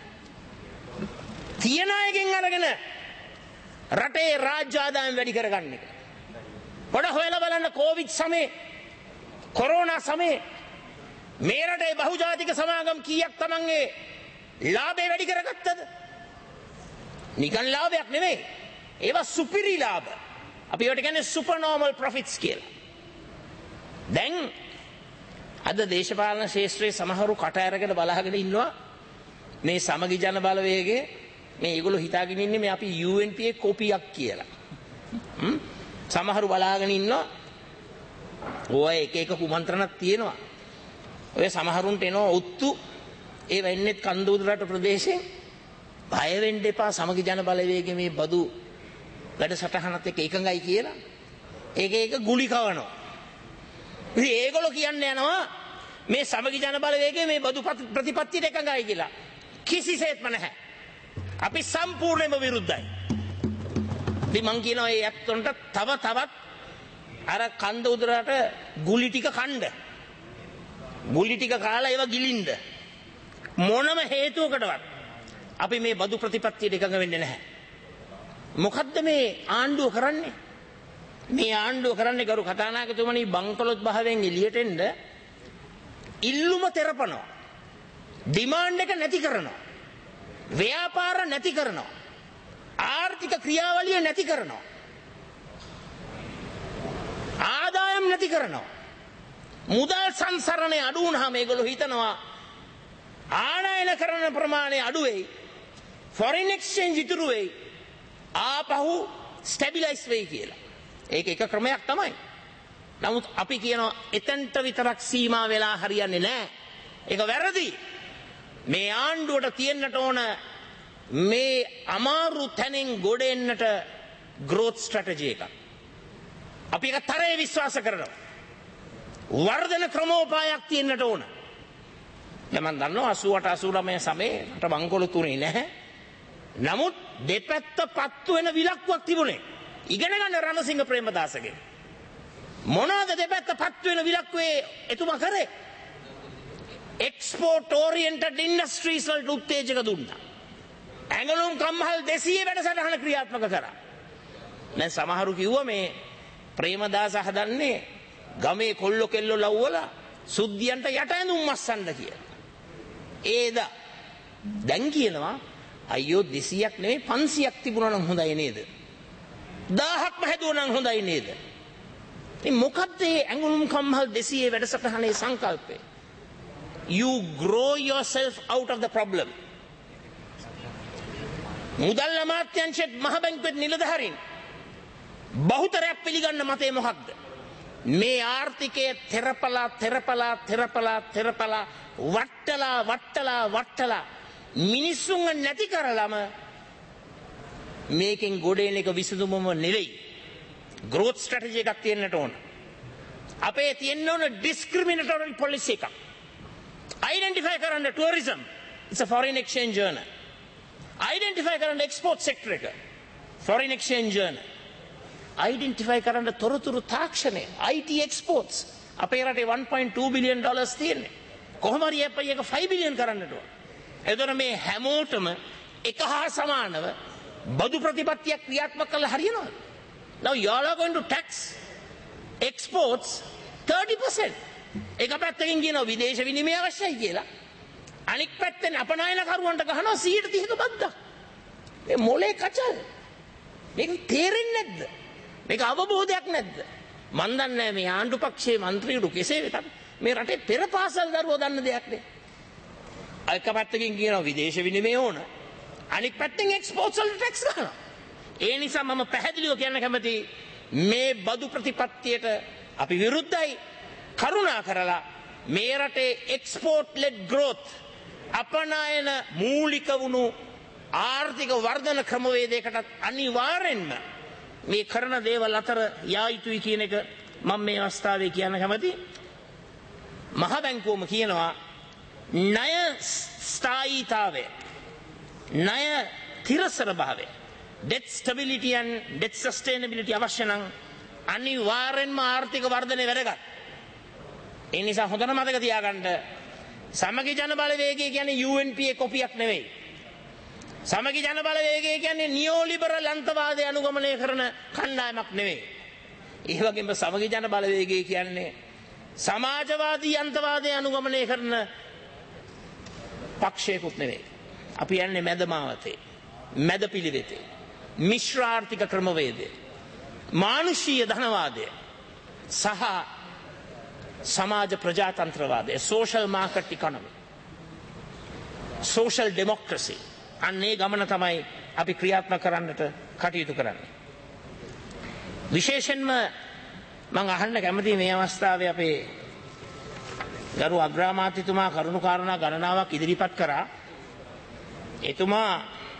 තියන අයගෙන් අරගෙන රටේ රාජ්‍ය ආදායම වැඩි කරගන්න එක. පොඩ හොයලා බලන්න කොවිඩ් සමයේ කොරෝනා සමයේ මේ රටේ බහුජාතික සමාගම් කීයක් තමන්ගේ ලාභය වැඩි කරගත්තද? නිකන් ලාභයක් නෙමෙයි. ඒවා සුපිරි ලාභ. අපි ඒවට කියන්නේ සුපර් නෝමල් ප්‍රොෆිට්ස් කියලා. දැන් අද දේශපාලන ශාස්ත්‍රයේ සමහරු කට ඇරගෙන බලාගෙන ඉන්නවා මේ සමගි ජන බලවේගයේ මේ ඒගොල්ලෝ හිතාගෙන ඉන්නේ මේ අපි U N P A කොපියක් කියලා. හ්ම් සමහරු බලාගෙන ඉන්නවා ඔය එක එක කුමන්ත්‍රණක් තියෙනවා. ඔය සමහරුන්ට එනවා ඔත්තු ඒ වෙන්නේ කන්දෝදරට ප්‍රදේශයෙන් බය වෙන්න එපා සමගි ජන බලවේගයේ මේ බදු වැඩසටහනත් එක්ක එකඟයි කියලා. ඒක ඒක ගුලි කවනවා. ඉතින් ඒගොල්ලෝ කියන්නේ යනවා මේ සමගි ජන බලවේගයේ මේ බදු ප්‍රතිපත්තියට එකඟයි කියලා. කිසිසේත්ම නැහැ. අපි සම්පූර්ණයෙන්ම විරුද්ධයි. ඉතින් මං කියනවා මේ ඇත්තොන්ට තව තවත් අර කන්ද උදරට ගුලි ටික කණ්ඩ. ගුලි ටික කාලා ඒවා ගිලින්න. මොනම හේතුවකටවත් අපි මේ බදු ප්‍රතිපත්තියට එකඟ වෙන්නේ නැහැ. මොකද්ද මේ ආණ්ඩුව කරන්නේ? මේ ආණ්ඩුව කරන්නේ ගරු කතානායකතුමනි බංකොලොත් භාවයෙන් එළියට එන්න ඉල්ලුම තෙරපනවා. ඩිමාන්ඩ් එක නැති කරනවා. ව්‍යාපාර නැති කරනවා. ආර්ථික ක්‍රියාවලිය නැති කරනවා. ආදායම් නැති කරනවා. මුදල් සංසරණය අඩු වුණාම මේගොල්ලෝ හිතනවා ආනයන කරන ප්‍රමාණය අඩු වෙයි. ෆොරින් එක්ස්චේන්ජ් ඉතුරු වෙයි. ආපහු ස්ටැබිලයිස් වෙයි කියලා. ඒක එක ක්‍රමයක් තමයි. නමුත් අපි කියනවා එතෙන්ට විතරක් සීමා වෙලා හරියන්නේ නැහැ. ඒක වැරදි. මේ ආණ්ඩුවට තියෙන්නට ඕන මේ අමාරු තැනින් ගොඩ එන්නට growth strategy එකක්. අපි ඒක තරයේ විශ්වාස කරනවා. වර්ධන ක්‍රමෝපායක් තියෙන්නට ඕන. දැන් මම දන්නවා අසූ අට අසූ නවය සමයේ මට බංකොලොත් උනේ නැහැ. නමුත් දෙපැත්ත පත්තු වෙන විලක්කුවක් තිබුණේ. ඉගෙන ගන්න රණසිංහ ප්‍රේමදාසගේ. මොනවාද දෙපැත්ත පත්තු වෙන විලක්කුවේ එතුමා කරේ? එක්ස්පෝර්ට් ඕරියන්ටඩ් ඉන්ඩස්ට්‍රීස් වලට උත්තේජක දුන්නා. ඇඟලුම් කම්හල් දෙසීය වැඩසටහන ක්‍රියාත්මක කරා. දැන් සමහරු කිව්වා මේ ප්‍රේමදාස හදන්නේ ගමේ කොල්ලෝ කෙල්ලෝ ලව්වලා සුද්ධියන්ට යට ඇඳුම් මස්සන්න කියලා. ඒද දැන් කියනවා අයියෝ දෙසීයක් නෙවෙයි පන්සීයක් තිබුණා නම් හොඳයි නේද? දහයක්ම හැදුවා නම් හොඳයි නේද? ඉතින් මොකද්ද මේ ඇඟලුම් කම්හල් දෙසීය වැඩසටහනේ සංකල්පය? You grow yourself out of the problem. මුදල් අමාත්‍යාංශයේ මහ බැංකුවේ නිලධාරීන් බහුතරයක් පිළිගන්න මතේ මොකක්ද? මේ ආර්ථිකයේ තෙරපලා තෙරපලා තෙරපලා තෙරපලා වට්ටලා වට්ටලා වට්ටලා මිනිස්සුන්ව නැති කරලම මේකෙන් ගොඩේන එක විසඳුමම නෙවෙයි. growth strategy එකක් තියෙන්නට ඕන. අපේ තියෙන්න ඕන discriminatory policy එකක්. identify කරන්න tourism, it's a foreign exchange earner. identify කරන්න export sector එක, foreign exchange earner. identify කරන්න තොරතුරු තාක්ෂණය, I T exports. අපේ රටේ one point two billion dollars තියෙන්නේ. කොහොම හරි අපේ එක five billion කරන්නට ඕන. එතකොට මේ හැමෝටම එක හා සමානව බදු ප්‍රතිපත්තියක් ක්‍රියාත්මක කළ හරියනවද? Now you all are going to tax exports thirty percent. එක පැත්තකින් කියනවා විදේශ විනිමය අවශ්‍යයි කියලා. අනික් පැත්තෙන් අපනයනකරුවන්ට ගහනවා one hundred thirty බද්දක්. මේ මොලේ කචල්. මේක තේරෙන්නේ නැද්ද? මේක අවබෝධයක් නැද්ද? මන් දන්නේ මේ ආණ්ඩු පක්ෂයේ മന്ത്രിවරු කෙසේ වෙතත් මේ රටේ පෙරපාසල් දරුවෝ දන්න දෙයක් නේ. එක පැත්තකින් කියනවා විදේශ විනිමය ඕන. අනික් පැත්තෙන් එක්ස්පෝර්ට්ස් වලට ටැක්ස් ගන්නවා. ඒ නිසා මම පැහැදිලිව කියන්න කැමතියි මේ බදු ප්‍රතිපත්තියට අපි විරුද්ධයි. කරුණා කරලා මේ රටේ එක්ස්පෝර්ට් ලෙඩ් growth අපනයන මූලික වුණු ආර්ථික වර්ධන ක්‍රමවේදයකට අනිවාර්යෙන්ම මේ කරන දේවල් අතර යා යුතුයි කියන එක මම මේ අවස්ථාවේ කියන්න කැමතියි. මහ බැංකුවම කියනවා ණය ස්ථායීතාවය, ණය තිරසර භාවය, debt stability and debt sustainability අවශ්‍ය නම් අනිවාර්යෙන්ම ආර්ථික වර්ධනය වැදගත්. ඒ නිසා හොඳට මතක තියාගන්න සමගි ජන බලවේගය කියන්නේ U N P A කොපියක් නෙවෙයි. සමගි ජන බලවේගය කියන්නේ නියෝලිබරල් අන්තවාදය අනුගමනය කරන කණ්ඩායමක් නෙවෙයි. ඒ වගේම සමගි ජන බලවේගය කියන්නේ සමාජවාදී අන්තවාදය අනුගමනය කරන පක්ෂයකුත් නෙවෙයි. අපි යන්නේ මැද මාවතේ, මැද පිළිවෙතේ, මිශ්‍ර ආර්ථික ක්‍රමවේදය, මානුෂීය ධනවාදය සහ සමාජ ප්‍රජාතන්ත්‍රවාදය, social market economy, social democracy. අන්නේ ගමන තමයි අපි ක්‍රියාත්මක කරන්නට කටයුතු කරන්නේ. විශේෂයෙන්ම මම අහන්න කැමතියි මේ අවස්ථාවේ අපේ ගරු අග්‍රාමාත්‍යතුමා කරුණු කාරණා ගණනාවක් ඉදිරිපත් කරා. එතුමා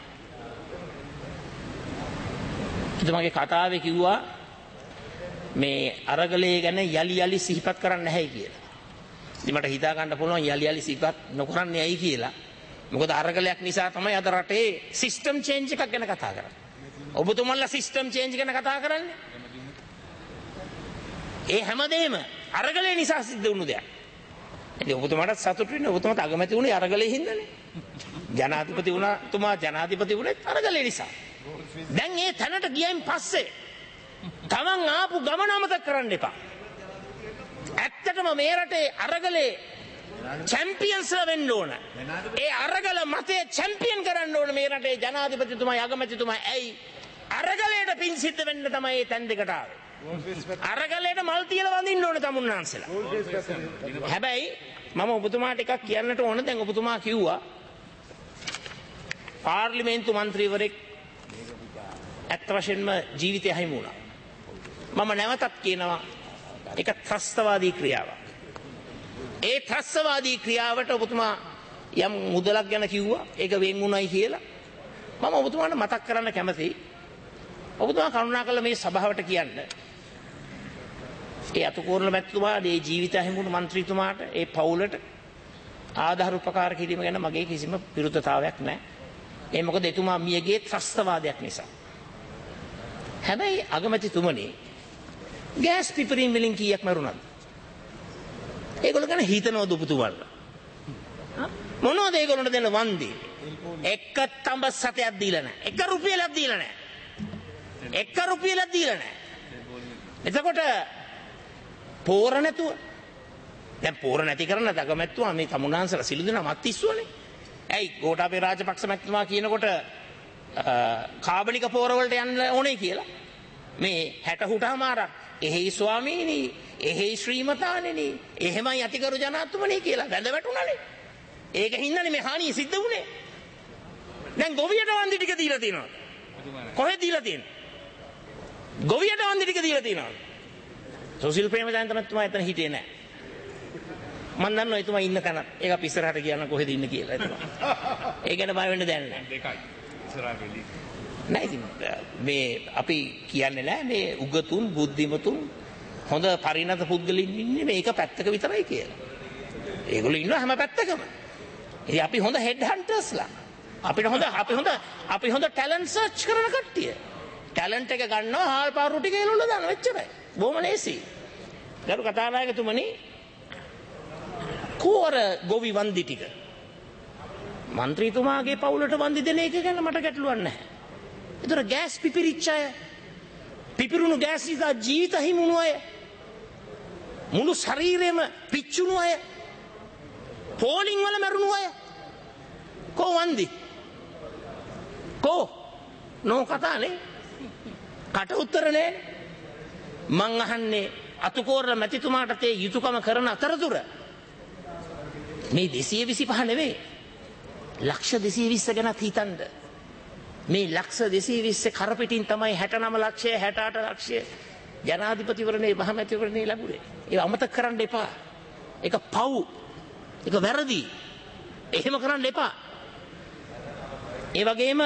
එතුමාගේ කතාවේ කිව්වා මේ අරගලයේ ගැන යලි යලි සිහිපත් කරන්න නැහැ කියලා. ඉතින් මට හිතා ගන්න පුළුවන් යලි යලි සිහිපත් නොකරන්නේ ඇයි කියලා. මොකද අරගලයක් නිසා තමයි අද රටේ සිස්ටම් චේන්ජ් එකක් ගැන කතා කරන්නේ. ඔබතුමන්ලා සිස්ටම් චේන්ජ් ගැන කතා කරන්නේ? ඒ හැමදේම අරගලේ නිසා සිද්ධ වුණු දෙයක්. ඉතින් ඔබතුමාට සතුටු වෙන්න ඔබතුමාට අගමැති වුණේ අරගලේ හින්දානේ. ජනාධිපති වුණා තුමා ජනාධිපති වුණේ අරගලේ නිසා. දැන් ඒ තැනට ගියයින් පස්සේ තමන් ආපු ගමන අමතක කරන්න එපා. ඇත්තටම මේ රටේ අරගලේ චැම්පියන්ස්ලා වෙන්න ඕන. ඒ අරගල මතේ චැම්පියන් කරන්න ඕන මේ රටේ ජනාධිපතිතුමා අගමැතිතුමා. ඇයි අරගලයට පින් සිද්ධ වෙන්න තමයි මේ තැන් දෙකට ආවේ. අරගලයට මල් තියලා වඳින්න ඕන තමුන්නාන්සලා. හැබැයි මම ඔබතුමාට එකක් කියන්නට ඕන. දැන් ඔබතුමා කිව්වා පාර්ලිමේන්තු මන්ත්‍රීවරයෙක් ඇත්ත වශයෙන්ම ජීවිතය හිමි වුණා. මම නැවතත් කියනවා ඒක ත්‍රස්තවාදී ක්‍රියාවක්. ඒ ත්‍රස්තවාදී ක්‍රියාවට ඔබතුමා යම් මුදලක් ගැන කිව්වා. ඒක වෙන් වුණයි කියලා. මම ඔබතුමාට මතක් කරන්න කැමතියි. ඔබතුමා කරුණාකරලා මේ සභාවට කියන්න. ඒ අතුකෝරළ මැතිතුමාට, ඒ ජීවිතය හිමි වුණු මන්ත්‍රීතුමාට, ඒ පවුලට ආධාර උපකාර කිරීම ගැන මගේ කිසිම විරුද්ධතාවයක් නැහැ. ඒ මොකද එතුමා මියගේ ත්‍රස්තවාදයක් නිසා. හැබැයි අගමැතිතුමනි ගෑස් පිපරීම් වලින් කීයක් මරුණාද? ඒගොල්ලෝ ගැන හිතනවද ඔබතුමාලා? මොනවද ඒගොල්ලන්ට දෙන්න වන්දි? එක තඹ සතයක් දීලා නැහැ. එක රුපියලක් දීලා නැහැ. එක රුපියලක් දීලා නැහැ. එතකොට පෝර නැතුව දැන් පෝර නැති කරන්න දගමැත්තුවා මේ තමුන්නාන්සලා සිළු දෙනා මත් ඉස්සුවනේ. ඇයි ගෝඨාභය රාජපක්ෂ මැතිතුමා කියනකොට කාබනික පෝර වලට යන්න ඕනේ කියලා. මේ හැට හුටමාරක් එහෙයි ස්වාමීනි එහෙයි ශ්‍රීමතාණෙනි එහෙමයි අතිගරු ජනාධිපතිතුමනි කියලා වැඳ වැටුණානේ. ඒක හින්දානේ මේ හානිය සිද්ධ වුණේ. දැන් ගොවියට වන්දි ටික දීලා තියෙනවා. කොහෙද දීලා තියෙන්නේ? ගොවියට වන්දි ටික දීලා තියෙනවා. සුසිල් ප්‍රේමචන්ද්‍ර මැතිතුමා එතන හිටියේ නැහැ. මම දන්නවා එතුමා ඉන්න තැන. ඒක අපි ඉස්සරහට කියන්න කොහෙද ඉන්න කියලා එතුමා. ඒ ගැන බය වෙන්න දෙයක් නැහැ. දෙකයි. ඉස්සරහට එළි. නෑ ඉතින් මේ අපි කියන්නේ නෑ මේ උගතුන් බුද්ධිමතුන් හොඳ පරිණත පුද්ගලින් ඉන්නේ මේක පැත්තක විතරයි කියලා. ඒගොල්ලෝ ඉන්නවා හැම පැත්තකම. ඉතින් අපි හොඳ හෙඩ් හන්ටර්ස්ලා. අපිට හොඳ අපි හොඳ අපි හොඳ ටැලන්ට් සර්ච් කරන කට්ටිය. ටැලන්ට් එක ගන්නවා හාල් පාරු ටික එළවලා දානවා එච්චරයි. බොහොම ලේසි. ගරු කතානායකතුමනි කෝර ගොවි වන්දි ටික മന്ത്രിතුමාගේ පවුලට වන්දි දෙන එක ගැන මට ගැටලුවක් නැහැ. ඒතර ගෑස් පිපිරිච්ච අය පිපිරුණු ගෑස් නිසා ජීවිත හිමුණු අය මුළු ශරීරෙම පිච්චුණු අය පෝලිං වල මරුණු අය කෝ වන්දි කෝ නෝ කතානේ කට උත්තර නෑ. මං අහන්නේ අතුකෝරල මැතිතුමාට තේ යුතුයකම කරන අතරතුර මේ දෙසිය විසිපහ නෙවෙයි ලක්ෂ දෙසිය විස්ස ගැනත් හිතන්න. මේ ලක්ෂ දෙසිය විස්ස කරපිටින් තමයි හැට නව ලක්ෂය හැට අට ලක්ෂය ජනාධිපතිවරණේ මහමැතිවරණේ ලැබුණේ. ඒක අමතක කරන්න එපා. ඒක පව්. ඒක වැරදි. එහෙම කරන්න එපා. ඒ වගේම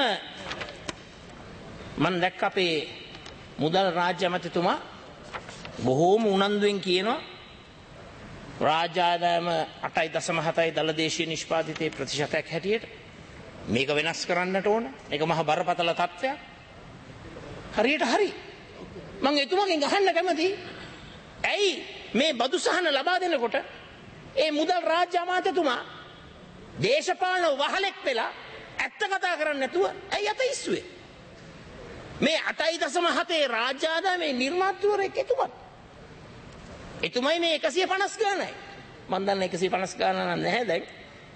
මම දැක්ක අපේ මුදල් රාජ්‍ය අමාත්‍යතුමා බොහෝම උනන්දුවෙන් කියනවා රාජ්‍ය ආදායම අටයි දශම හතයි දළ දේශීය නිෂ්පාදිතයේ ප්‍රතිශතයක් හැටියට මේක වෙනස් කරන්නට ඕන. ඒක මහ බරපතල තත්ත්වයක්. හරියට හරි. මම එතුමාගෙන් අහන්න කැමතියි. ඇයි මේ බදු සහන ලබා දෙනකොට ඒ මුදල් රාජ්‍ය අමාත්‍යතුමා දේශපාලන වහලෙක් වෙලා ඇත්ත කතා කරන්නේ නැතුව ඇයි අත ඉස්සුවේ? මේ අටයි දශම හතේ රාජ්‍ය ආදායමේ නිර්මාතෘවරයෙක් එතුමා. එතුමයි මේ එකසිය පනස් ගානයි. මම දන්න එකසිය පනස් ගාන නැහැ දැන්.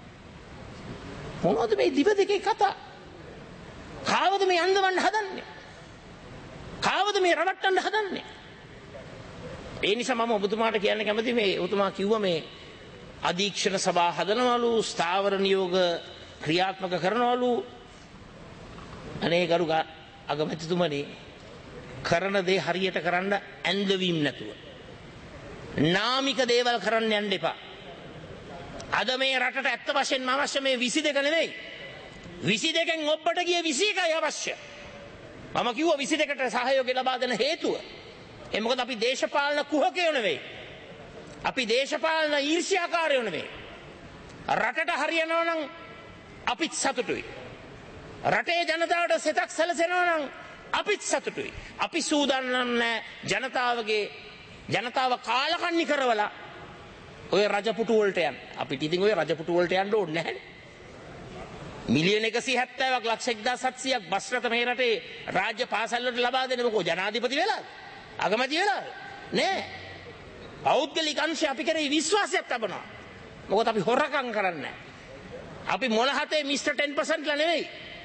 මොනවද මේ දිව දෙකේ කතා? කාවද මේ අන්දවන්න හදන්නේ? කාවද මේ රවට්ටන්න හදන්නේ? ඒ නිසා මම ඔබතුමාට කියන්න කැමති මේ ඔබතුමා කිව්වා මේ අධීක්ෂණ සභා හදනවලු ස්ථාවර නියෝග ක්‍රියාත්මක කරනවලු. අනේ ගරු අගමැතිතුමනි කරන දේ හරියට කරන්න ඇඳවීම් නැතුව නාමික දේවල් කරන්න යන්න එපා. අද මේ රටට ඇත්ත වශයෙන්ම අවශ්‍ය මේ විසි දෙක නෙවෙයි. විසි දෙකෙන් ඔබට ගිය විසි එකයි අවශ්‍ය. මම කිව්වා විසි දෙකට සහයෝගය ලබා දෙන හේතුව. ඒ මොකද අපි දේශපාලන කුහකයෝ නෙවෙයි. අපි දේශපාලන ඊර්ෂ්‍යාකාරයෝ නෙවෙයි. රටට හරියනවා නම් අපිත් සතුටුයි. රටේ ජනතාවට සෙතක් සැලසෙනවා නම් අපිත් සතුටුයි. අපි සූදානම් නැහැ ජනතාවගේ ජනතාව කාලකන්ණි කරවලා ඔය රජපුටු වලට යන්න. අපිට ඉතින් ඔය රජපුටු වලට යන්න ඕනේ නැහැ. මිලියන එකසිය හැත්තෑවක් ලක්ෂ එක්දාස් හත්සියයක් බස් රථ මේ රටේ රාජ්‍ය පාසල් වලට ලබා දෙන්න මොකෝ ජනාධිපති වෙලාද? අගමැති වෙලාද? නෑ. පෞද්ගලික අංශය අපි කරේ විශ්වාසයක් තබනවා. මොකද අපි හොරකම් කරන්නේ නැහැ. අපි මොළ හතේ මිස්ටර් ටෙන් පර්සන්ට් ලා නෙවෙයි.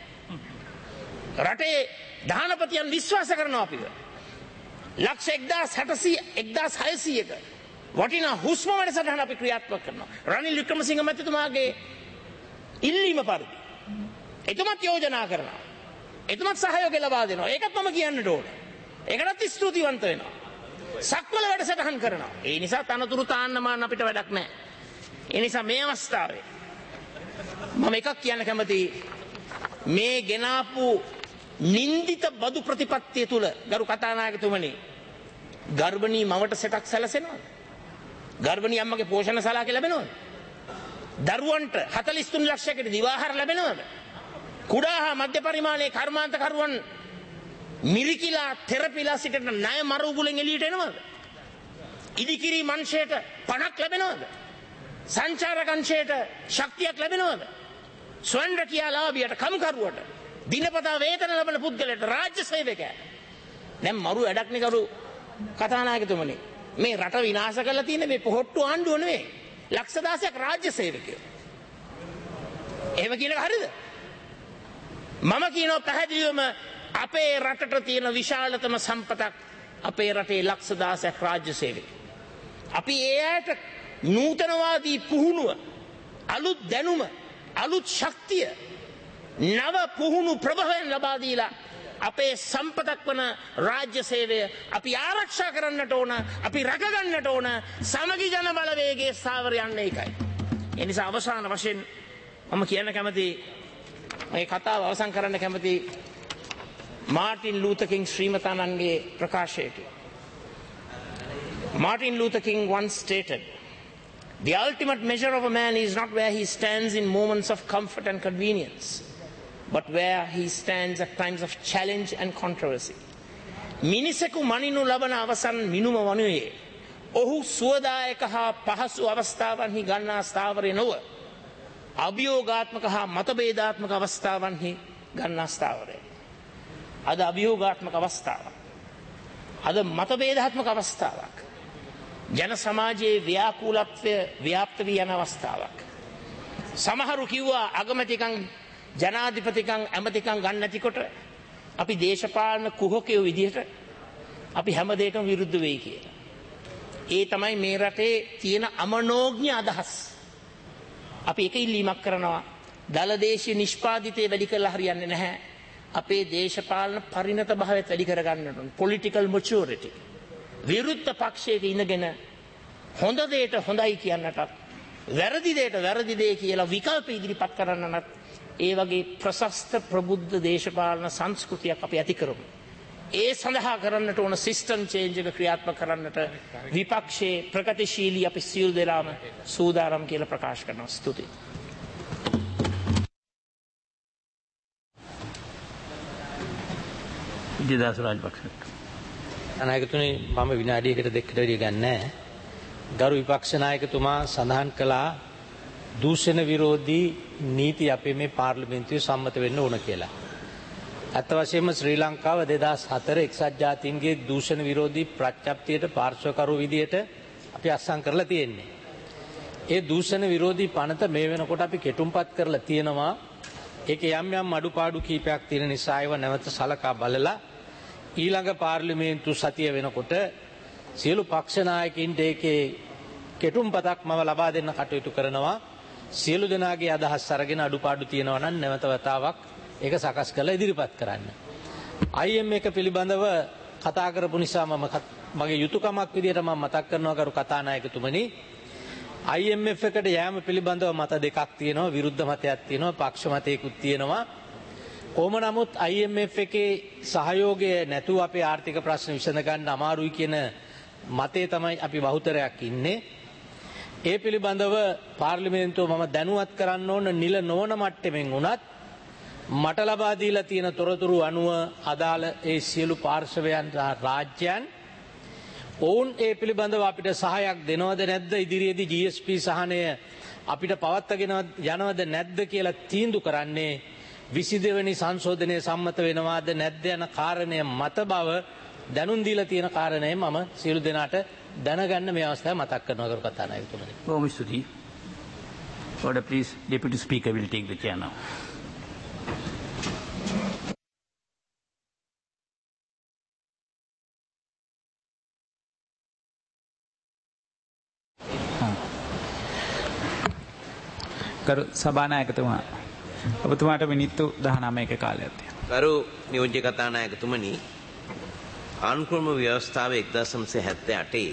රටේ ධානපතියන් විශ්වාස කරනවා අපිව. ලක්ෂ එක්දාස් හටසිය එක්දාස් හයසියක වටිනා හුස්ම වැඩසටහන අපි ක්‍රියාත්මක කරනවා. රනිල් වික්‍රමසිංහ මැතිතුමාගේ ඉල්ලීම පරිදි එතුමත් යෝජනා කරනවා. එතුමත් සහයෝගය ලබා දෙනවා. ඒකත් මම කියන්නට ඕන. ඒකටත් ස්තුතිවන්ත වෙනවා. සක්වල වැඩසටහන් කරනවා. ඒ නිසා තනතුරු තාන්න මාන්න අපිට වැඩක් නැහැ. ඒ නිසා මේ අවස්ථාවේ මම එකක් කියන්න කැමතියි. මේ ගෙනාපු නින්දිත බදු ප්‍රතිපත්තිය තුල ගරු කතානායකතුමනි ගර්භණී මවට සෙටක් සැලසෙනවද? ගර්භණී අම්මගේ පෝෂණ සලාක ලැබෙනවද? දරුවන්ට හතළිස් තුන් ලක්ෂයකට දිවාහාර ලැබෙනවද? කුඩා හා මධ්‍ය පරිමාණයේ කර්මාන්තකරුවන් මිරිකිලා තෙරපිලා සිටින ණය මරු උගුලෙන් එළියට එනවද? ඉදිකිරි මංශයට පණක් ලැබෙනවද? සංචාරක අංශයට ශක්තියක් ලැබෙනවද? ස්වයං රැකියාලාභියට කම්කරුවට දිනපතා වේතන ලබන පුද්ගලයාට රාජ්‍ය සේවකයාට දැන් මරු වැඩක් නේ කරු කතානායකතුමනි. මේ රට විනාශ කරලා තියෙන මේ පොහොට්ටු ආණ්ඩුව නෙවෙයි. ලක්ෂ දහසක් රාජ්‍ය සේවකයෝ. එහෙම කියන එක හරිද? මම කියනවා පැහැදිලිවම අපේ රටට තියෙන විශාලතම සම්පතක් අපේ රටේ ලක්ෂ දහසක් රාජ්‍ය සේවකයෝ. අපි ඒ අයට නූතනවාදී පුහුණුව, අලුත් දැනුම, අලුත් ශක්තිය, නව පුහුණු ප්‍රභවයන් ලබා දීලා අපේ සම්පතක් වන රාජ්‍ය සේවය අපි ආරක්ෂා කරන්නට ඕන, අපි රැකගන්නට ඕන. සමගි ජන බලවේගයේ ස්ථාවර යන්නේ ඒකයි. ඒ නිසා අවසාන වශයෙන් මම කියන්න කැමති, මේ කතාව අවසන් කරන්න කැමති මාර්ටින් ලූතර් කිං ශ්‍රීමතානන්ගේ ප්‍රකාශයට. Martin Luther King once stated, "The ultimate measure of a man is not where he stands in moments of comfort and convenience, but where he stands at times of challenge and controversy." මිනිසෙකු මනිනු ලබන අවසන් මිනුම වනුයේ ඔහු සුවදායක හා පහසු අවස්ථාවන්හි ගන්නා ස්ථාවරය නොව, අභියෝගාත්මක හා මතභේදාත්මක අවස්ථාවන්හි ගන්නා ස්ථාවරය. අද අභියෝගාත්මක අවස්ථාවක්. අද මතභේදාත්මක අවස්ථාවක්. ජන සමාජයේ ව්‍යාකූලත්වය ව්‍යාප්ත වී යන අවස්ථාවක්. සමහරු කිව්වා අගමැතිකම් ජනාධිපතිකම් ඇමතිකම් ගන්න නැතිකොට අපි දේශපාලන කුහකයෝ විදිහට අපි හැම දෙයකම විරුද්ධ වෙයි කියලා. ඒ තමයි මේ රටේ තියෙන අමනෝඥ අදහස්. අපි එක ඉල්ලීමක් කරනවා, දලදේශීය නිෂ්පාදිතය වැඩි කරලා හරියන්නේ නැහැ. අපේ දේශපාලන පරිණත භාවයත් වැඩි කරගන්න ඕන. political maturity. විරුද්ධ පක්ෂයක ඉඳගෙන හොඳ දෙයට හොඳයි කියන්නටත්, වැරදි දෙයට වැරදි දෙය කියලා විකල්ප ඉදිරිපත් කරන්නත් ඒ වගේ ප්‍රශස්ත ප්‍රබුද්ධ දේශපාලන සංස්කෘතියක් අපි ඇති කරමු. ඒ සඳහා කරන්නට ඕන සිස්ටම් චේන්ජ් එක ක්‍රියාත්මක කරන්නට විපක්ෂයේ ප්‍රගතිශීලී අපි සියලු දෙනාම සූදානම් කියලා ප්‍රකාශ කරනවා. ස්තුතියි. විජේදාස රාජපක්ෂ නායකතුනි, මම විනාඩියකට දෙකකට වැඩි ගන්නෑ. ගරු විපක්ෂ නායකතුමා සඳහන් කළා දූෂණ විරෝධී නීති අපේ මේ පාර්ලිමේන්තුවේ සම්මත වෙන්න ඕන කියලා. ඇත්ත වශයෙන්ම ශ්‍රී ලංකාව දෙදහස් හතර එක්සත් ජාතීන්ගේ දූෂණ විරෝධී ප්‍රඥප්තියට පාර්ශ්වකරු විදියට අපි අත්සන් කරලා තියෙන්නේ. ඒ දූෂණ විරෝධී පනත මේ වෙනකොට අපි කෙටුම්පත් කරලා තියෙනවා. ඒක යම් යම් අඩුපාඩු කීපයක් තියෙන නිසා ඒව නැවත සලකා බලලා ඊළඟ පාර්ලිමේන්තු සතිය වෙනකොට සියලු පක්ෂ නායකින්ට ඒකේ කෙටුම්පතක් මම ලබා දෙන්න කටයුතු කරනවා. සියලු දෙනාගේ අදහස් අරගෙන අඩුපාඩු තියෙනවා නම් නැවත වතාවක් ඒක සකස් කරලා ඉදිරිපත් කරන්න. I M F එක පිළිබඳව කතා කරපු නිසා මම මගේ යුතුයකමක් විදියට මම මතක් කරනවා කරු කතානායකතුමනි. I M F එකට යෑම පිළිබඳව මත දෙකක් තියෙනවා, විරුද්ධ මතයක් තියෙනවා, පක්ෂ මතයකුත් තියෙනවා. කොහොම නමුත් I M F එකේ සහයෝගය නැතුව අපේ ආර්ථික ප්‍රශ්න විසඳ ගන්න අමාරුයි කියන මතේ තමයි අපි බහුතරයක් ඉන්නේ. ඒ පිළිබඳව පාර්ලිමේන්තුව මම දැනුවත් කරන්න ඕන නිල නොවන මට්ටමින් වුණත් මට ලබා දීලා තියෙන තොරතුරු අනුව අදාළ ඒ සියලු පාර්ශවයන් රාජ්‍යයන් ඔවුන් ඒ පිළිබඳව අපිට සහයක් දෙනවද නැද්ද, ඉදිරියේදී G S P සහනය අපිට පවත්වාගෙන යනවද නැද්ද කියලා තීන්දුව කරන්නේ විසි දෙවැනි සංශෝධනය සම්මත වෙනවාද නැද්ද යන කාරණය මත බව දැනුම් දීලා තියෙන කාරණය මම සියලු දෙනාට දැනගන්න මේ අවස්ථාවේ මතක් කරනවා කරු කතානායකතුමනි. බොහොම ස්තුතියි. Order please. Deputy Speaker will take the chair now. කරු සභානායකතුමා, ඔබතුමාට මිනිත්තු දහනවයක කාලයක් තියෙනවා. කරු නියෝජ්‍ය කතානායකතුමනි, ආණ්ඩුක්‍රම ව්‍යවස්ථාවේ එක්දාස් නවසිය හැත්තෑ අටේ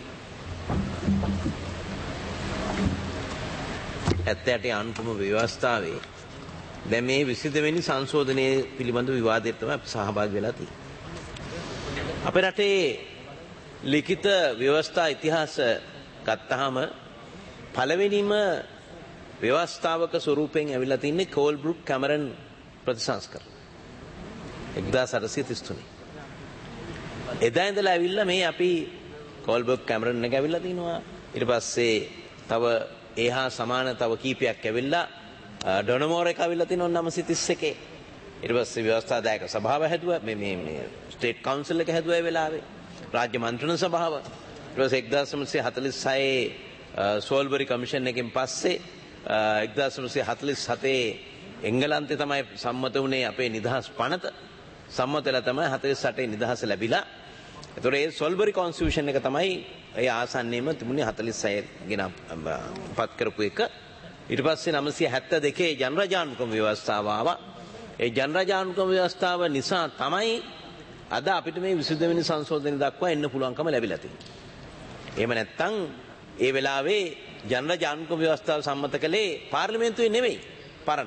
හැත්තෑ අටේ ආණ්ඩුක්‍රම ව්‍යවස්ථාවේ දැන් මේ විසි දෙවැනි සංශෝධනයේ පිළිබඳ විවාදයට තමයි අපි සහභාගී වෙලා තියෙන්නේ. අපේ රටේ ලිඛිත ව්‍යවස්ථා ඉතිහාස ගත්තාම පළවෙනිම ව්‍යවස්ථාවක ස්වරූපයෙන් ඇවිල්ලා තින්නේ කෝල්බ්රුක් කැමරන් ප්‍රතිසංස්කරණ එක්දාස් අටසිය තිස් තුනේ. එදා ඉඳලා ඇවිල්ලා මේ අපි කෝල්බර්ග් කැමරන් එක ඇවිල්ලා තිනවා. ඊට පස්සේ තව එහා සමාන තව කීපයක් ඇවිල්ලා ඩොනමෝර එක ඇවිල්ලා තිනවා නවසිය තිස් එකේ. ඊට පස්සේ ව්‍යවස්ථාදායක සභාව හැදුවා. මේ මේ මේ ස්ටේට් කවුන්සිල් එක හැදුවා ඒ වෙලාවේ. රාජ්‍ය මන්ත්‍රණ සභාව. ඊට පස්සේ එක්දාස් නවසිය හතලිස් හයේ සෝල්බරි කමිෂන් එකෙන් පස්සේ එක්දාස් නවසිය හතලිස් හතේ එංගලන්තේ තමයි සම්මත වුණේ අපේ නිදහස් පනත. සම්මත වෙලා තමයි හතලිස් අටේ නිදහස ලැබිලා. ඒතොර ඒ සෝල්බරි කොන්ස්ටිටියුෂන් එක තමයි ඒ ආසන්නයේම තිබුණේ හතලිස් හය ගෙන පත් කරපු එක. ඊට පස්සේ නවසිය හැත්තෑ දෙකේ ජනරජානුකම ව්‍යවස්ථාව ආවා. ඒ ජනරජානුකම ව්‍යවස්ථාව නිසා තමයි අද අපිට මේ විසුද්ධි වෙනි සංශෝධනය දක්වා එන්න පුළුවන්කම ලැබිලා තියෙන්නේ. එහෙම නැත්නම් ඒ වෙලාවේ ජනරජානුකම ව්‍යවස්ථාව සම්මත කළේ පාර්ලිමේන්තුවේ නෙවෙයි පරණ.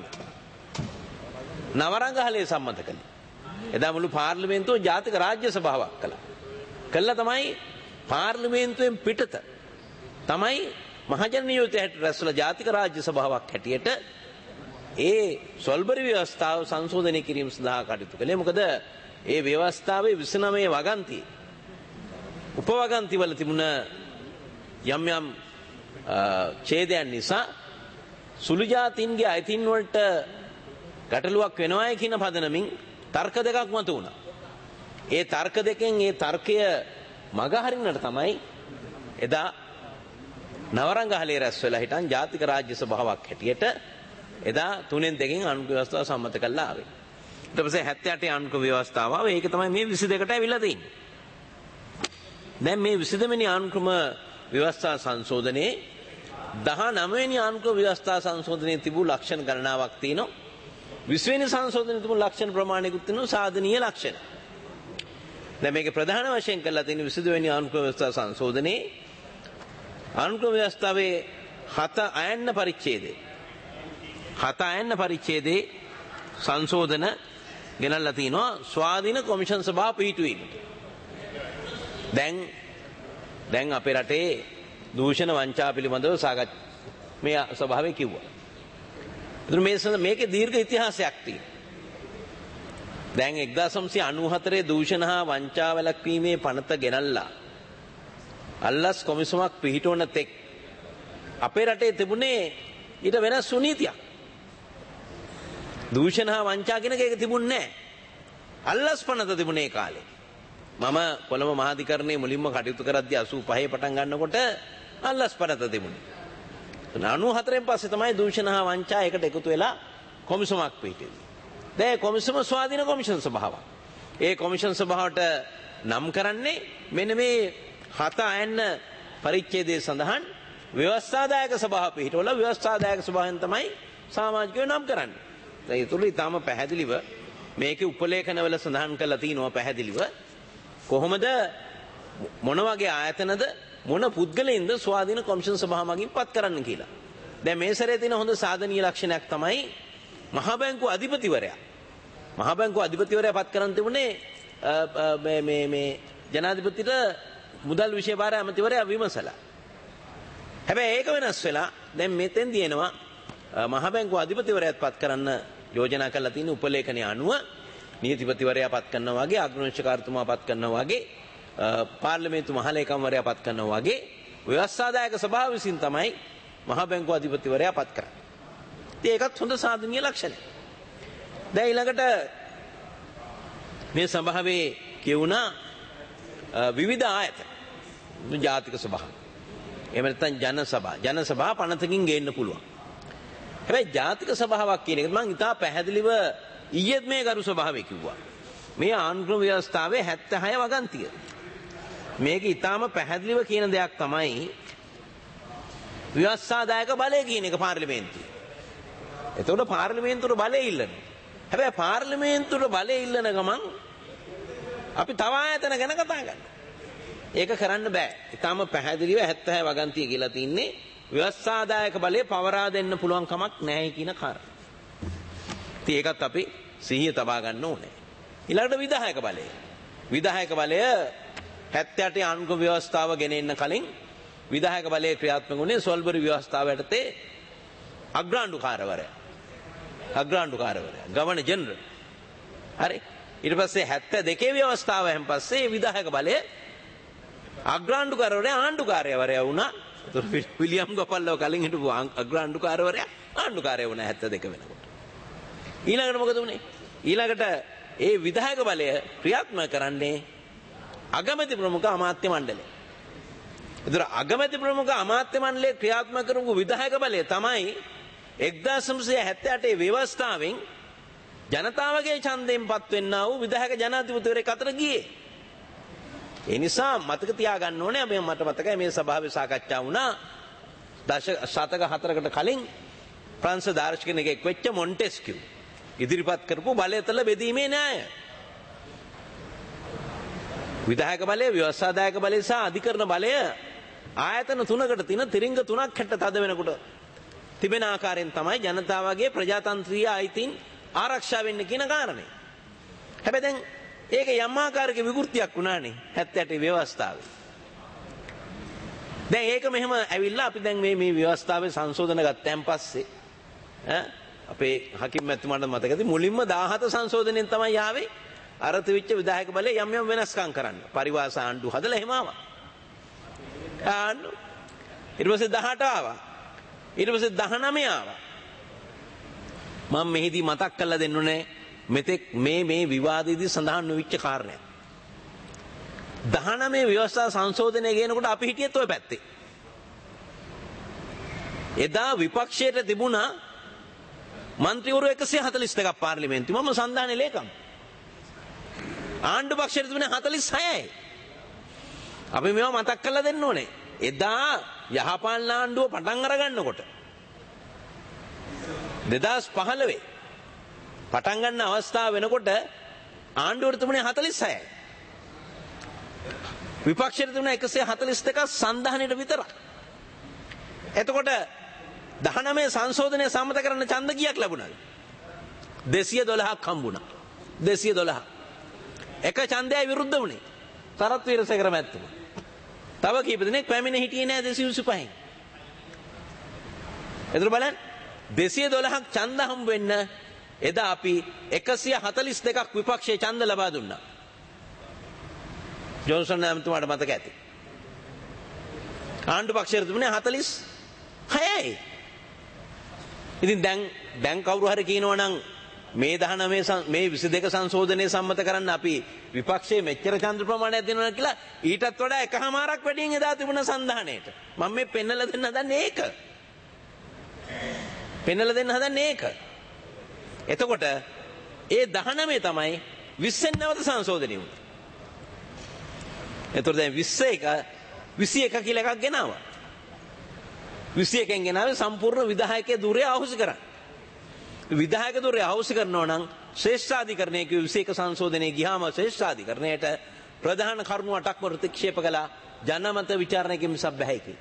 නවරංගහලේ සම්මත කළේ. එදා මුළු පාර්ලිමේන්තුව ජාතික රාජ්‍ය සභාවක් කළා. කළා තමයි පාර්ලිමේන්තුවෙන් පිටත තමයි මහජන නියෝජිතය හැටියට රැස්වලා ජාතික රාජ්‍ය සභාවක් හැටියට ඒ සොල්බරි ව්‍යවස්ථාව සංශෝධනය කිරීම සඳහා කටයුතු කළේ. මොකද ඒ ව්‍යවස්ථාවේ විසිනමය වගන්ති උපවගන්ති වල තිබුණ යම් යම් ඡේදයන් නිසා සුළු ජාතීන්ගේ අයිතීන් වලට ගැටලුවක් වෙනවායි කියන පදනමින් තර්ක දෙකක් මතු වුණා. ඒ තර්ක දෙකෙන් ඒ තර්කය මගහරින්නට තමයි එදා නවරංගහලේ රැස් වෙලා හිටන් ජාතික රාජ්‍ය සභාවක් හැටියට එදා තුනෙන් දෙකෙන් ආණ්ඩුක්‍රම ව්‍යවස්ථාව සම්මත කළා ආවේ. ඊට පස්සේ හැත්තෑ අටේ ආණ්ඩුක්‍රම ව්‍යවස්ථාව ආවා. ඒක තමයි මේ විසි දෙකට ඇවිල්ලා තියෙන්නේ. දැන් මේ විසි දෙවෙනි ආණ්ඩුක්‍රම ව්‍යවස්ථා සංශෝධනයේ දහනවය වෙනි ආණ්ඩුක්‍රම ව්‍යවස්ථා සංශෝධනයේ තිබූ ලක්ෂණ ගණනාවක් තියෙනවා. විසි වෙනි සංශෝධනයේ තිබුණු ලක්ෂණ ප්‍රමාණයකුත් තියෙනවා සාධනීය ලක්ෂණ. දැන් මේකේ ප්‍රධාන වශයෙන් කරලා තියෙන විසි දෙවෙනි ආණ්ඩුක්‍රම ව්‍යවස්ථා සංශෝධනයේ ආණ්ඩුක්‍රම ව්‍යවස්ථාවේ හත අයන්න පරිච්ඡේදයේ හත අයන්න පරිච්ඡේදයේ සංශෝධන ගෙනල්ලා තිනවා ස්වාධීන කොමිෂන් සභාව පිහිටුවීමට. දැන් දැන් අපේ රටේ දූෂණ වංචා පිළිබඳව සාකච්ඡා මේ සභාවේ කිව්වා. ඒතර මේ මේකේ දීර්ඝ ඉතිහාසයක් තියෙනවා. දැන් එක්දාස් නවසිය අනූ හතරේ දූෂණ හා වංචා වැළැක්වීමේ පනත ගෙනල්ලා අල්ලස් කොමිසමක් පිහිටවන තෙක් අපේ රටේ තිබුණේ ඊට වෙනස් සුනීතියක්. දූෂණ හා වංචා කියන එක තිබුණේ නැහැ. අල්ලස් පනත තිබුණේ කාලේ. මම කොළඹ මහාධිකරණයේ මුලින්ම කටයුතු කරද්දී අසූ පහේ පටන් ගන්නකොට අල්ලස් පනත තිබුණේ. අනූ හතරෙන් පස්සේ තමයි දූෂණ හා වංචා එකට එකතු වෙලා කොමිසමක් පිහිටෙන්නේ. දැන් කොමිසම ස්වාධීන කොමිෂන් සභාවක්. ඒ කොමිෂන් සභාවට නම් කරන්නේ මෙන්න මේ හත අයන්න පරිච්ඡේදයේ සඳහන් ව්‍යවස්ථාදායක සභාව පිහිටවල ව්‍යවස්ථාදායක සභාවෙන් තමයි සමාජිකයෝ නම් කරන්නේ. දැන් ඒ තුල ඊටම පැහැදිලිව මේකේ උපලේඛනවල සඳහන් කරලා තිනවා පැහැදිලිව කොහොමද මොන වගේ ආයතනද මොන පුද්ගලයින්ද ස්වාධීන කොමිෂන් සභාව මගින් පත් කරන්න කියලා. දැන් මේ සැරේ තියෙන හොඳ සාධනීය ලක්ෂණයක් තමයි මහා බැංකුව අධිපතිවරයා. මහා බැංකුව අධිපතිවරයා පත් කරන් තිබුණේ මේ මේ මේ ජනාධිපතිට මුදල් විෂය භාර ඇමතිවරයා විමසලා. හැබැයි ඒක වෙනස් වෙලා දැන් මෙතෙන් දිනනවා මහා බැංකුව අධිපතිවරයාත් පත් කරන්න යෝජනා කරලා තියෙන උපලේඛනයේ අනුව නීතිපතිවරයා පත් කරනවා වගේ අග්‍රාංශකාරතුමා පත් කරනවා වගේ පාර්ලිමේන්තු මහලේකම්වරයා පත් කරනවා වගේ ව්‍යවස්ථාදායක සභාව විසින් තමයි මහා බැංකුව අධිපතිවරයා පත් කරන්නේ. ඉතින් ඒකත් හොඳ සාධනීය ලක්ෂණයක්. දැන් ඊළඟට මේ සභාවේ කියුණා විවිධ ආයතන ජාතික සභාව. එහෙම නැත්නම් ජන සභා. ජන සභා පනතකින් ගේන්න පුළුවන්. හැබැයි ජාතික සභාවක් කියන එක මම ඉතා පැහැදිලිව ඊයේත් මේ ගරු සභාවේ කිව්වා. මේ ආණ්ඩුක්‍රම ව්‍යවස්ථාවේ හැත්තෑ හය වගන්තිය. මේක ඉතාම පැහැදිලිව කියන දෙයක් තමයි ව්‍යවස්ථාදායක බලය කියන එක පාර්ලිමේන්තුවේ. එතකොට පාර්ලිමේන්තුවට බලය ඉල්ලන. හැබැයි පාර්ලිමේන්තුවට බලය ඉල්ලන ගමන් අපි තව ආයතන ගැන කතා කරනවා. ඒක කරන්න බෑ. ඉතාම පැහැදිලිව හැත්තෑ හය වගන්තිය කියලා තින්නේ ව්‍යවස්ථාදායක බලය පවරා දෙන්න පුළුවන් කමක් නැහැ කියන කාරණා. ඉතින් ඒකත් අපි සිහිය තබා ගන්න ඕනේ. ඊළඟට විධායක බලය. විධායක බලය හැත්තෑ අටේ ආණ්ඩුක්‍රම ව්‍යවස්ථාව ගෙන එන්න කලින් විධායක බලයේ ක්‍රියාත්මක වුණේ සොල්බරි ව්‍යවස්ථාව යටතේ අග්‍රාණ්ඩුකාරවරයා. අග්‍රාණ්ඩුකාරවරයා ගවර්නර් ජෙනරල්. හරි. ඊට පස්සේ හැත්තෑ දෙකේ ව්‍යවස්ථාවෙන් පස්සේ විධායක බලය අග්‍රාණ්ඩුකාරවරයා ආණ්ඩුකාරයවරයා වුණා. විලියම් ගොපල්ලව කලින් හිටපු අග්‍රාණ්ඩුකාරවරයා ආණ්ඩුකාරය වුණා හැත්තෑ දෙක වෙනකොට. ඊළඟට මොකද වුනේ? ඊළඟට ඒ විධායක බලය ක්‍රියාත්මක කරන්නේ අගමැති ප්‍රමුඛ අමාත්‍ය මණ්ඩලය. ඒතර අගමැති ප්‍රමුඛ අමාත්‍ය මණ්ඩලය ක්‍රියාත්මක කරපු විධායක බලය තමයි එක්දාස් නවසිය හැත්තෑ අටේ ව්‍යවස්ථාවෙන් ජනතාවගේ ඡන්දයෙන් පත් වෙන්නා වූ විධායක ජනාධිපතිවරයෙක් අතර ගියේ. ඒ නිසා මතක තියාගන්න ඕනේ අපි මට මතකයි මේ සභාවේ සාකච්ඡා වුණා දශක හතරකට කලින් ප්‍රංශ දාර්ශනිකයෙක් වෙච්ච මොන්ටෙස්කියු ඉදිරිපත් කරපු බලයතල බෙදීමේ න්‍යාය. විධායක බලය, ව්‍යවස්ථාදායක බලය සහ අධිකරණ බලය ආයතන තුනකට තියෙන තිරිංග තුනක් හැට තද වෙනකොට තිබෙන ආකාරයෙන් තමයි ජනතාවගේ ප්‍රජාතන්ත්‍රීය අයිතීන් ආරක්ෂා වෙන්න කියන කාරණේ. හැබැයි දැන් ඒක යම් ආකාරයක විකෘතියක් වුණානේ හැත්තෑ අටේ ව්‍යවස්ථාවේ. දැන් ඒක මෙහෙම ඇවිල්ලා අපි දැන් මේ මේ ව්‍යවස්ථාවේ සංශෝධන ගත්තන් පස්සේ ඈ අපේ හකිම් මැතිතුමාට මතකද මුලින්ම දාහත සංශෝධනයෙන් තමයි ආවේ අර තිවිච්ච විධායක බලය යම් යම් වෙනස්කම් කරන්න. පරිවාස ආණ්ඩු හදලා එහෙම ආවා. ආණ්ඩු ඊට පස්සේ දහඅට ආවා. ඊට පස්සේ දහනවය ආවා. මම මෙහිදී මතක් කරලා දෙන්න ඕනේ මෙතෙක් මේ මේ විවාදයේදී සඳහන් නොවිච්ච කාරණයක්. දහනවය ව්‍යවස්ථා සංශෝධනය කියනකොට අපි හිටියෙත් ඔය පැත්තේ. එදා විපක්ෂයට තිබුණා මන්ත්‍රීවරු එකසිය හතළිස් දෙකක් පාර්ලිමේන්තුවේ මම සංධානයේ ලේකම්. ආණ්ඩු පක්ෂයට තිබුණේ හතළිස් හයයි. අපි මේවා මතක් කරලා දෙන්න ඕනේ. එදා යහපාලන ආණ්ඩුව පටන් අරගන්නකොට දෙදාස් පහළොව පටන් ගන්න අවස්ථාව වෙනකොට ආණ්ඩුවට තිබුණේ හතළිස් හයයි. විපක්ෂයට තිබුණේ එකසිය හතළිස් දෙකක් සංධානයට විතරක්. එතකොට දහනවය සංශෝධනය සම්මත කරන්න ඡන්ද කීයක් ලැබුණාද? දෙසිය දොළහක් හම්බුණා. දෙසිය දොළහ. එක ඡන්දයයි විරුද්ධ වුණේ. සරත් වීරසේකර මැතිතුමා. තව කීප දෙනෙක් පැමිණ හිටියේ නෑ දෙසිය විසිපහෙන්. එතකොට බලන්න දෙසිය දොළහක් ඡන්ද හම්බ වෙන්න එදා අපි එකසිය හතළිස් දෙකක් විපක්ෂයේ ඡන්ද ලබා දුන්නා. ජොන්සන් මැතිතුමාට මතක ඇති. ආණ්ඩු පක්ෂයට තිබුණේ හතළිස් හයයි. ඉතින් දැන් දැන් කවුරු හරි කියනවා නම් මේ දහනවය මේ විසි දෙක සංශෝධනය සම්මත කරන්න අපි විපක්ෂයේ මෙච්චර ඡන්ද ප්‍රමාණයක් දෙනවා කියලා ඊටත් වඩා එකහමාරක් වැඩියෙන් එදා තිබුණ සංධානයට. මම මේ පෙන්නලා දෙන්න හදන්නේ ඒක. පෙන්නලා දෙන්න හදන්නේ ඒක. එතකොට ඒ දහනවය තමයි විස්සෙන් නැවත සංශෝධනය වුණේ. එතකොට දැන් විස්ස එක විසි එක කියලා එකක් ගෙනාවා. විසි එකෙන් ගෙනාවේ සම්පූර්ණ විධායකයේ ධුරය අහෝසි කරන්න. විධායක ධුරය අහෝසි කරනවා නම් ශ්‍රේෂ්ඨාධිකරණයේ කිව්ව විසි එක සංශෝධනයේ ගියාම ශ්‍රේෂ්ඨාධිකරණයට ප්‍රධාන කරුණු අටක් ප්‍රතික්ෂේප කළා ජනමත විචාරණයකින් මිසක් බෑ කි.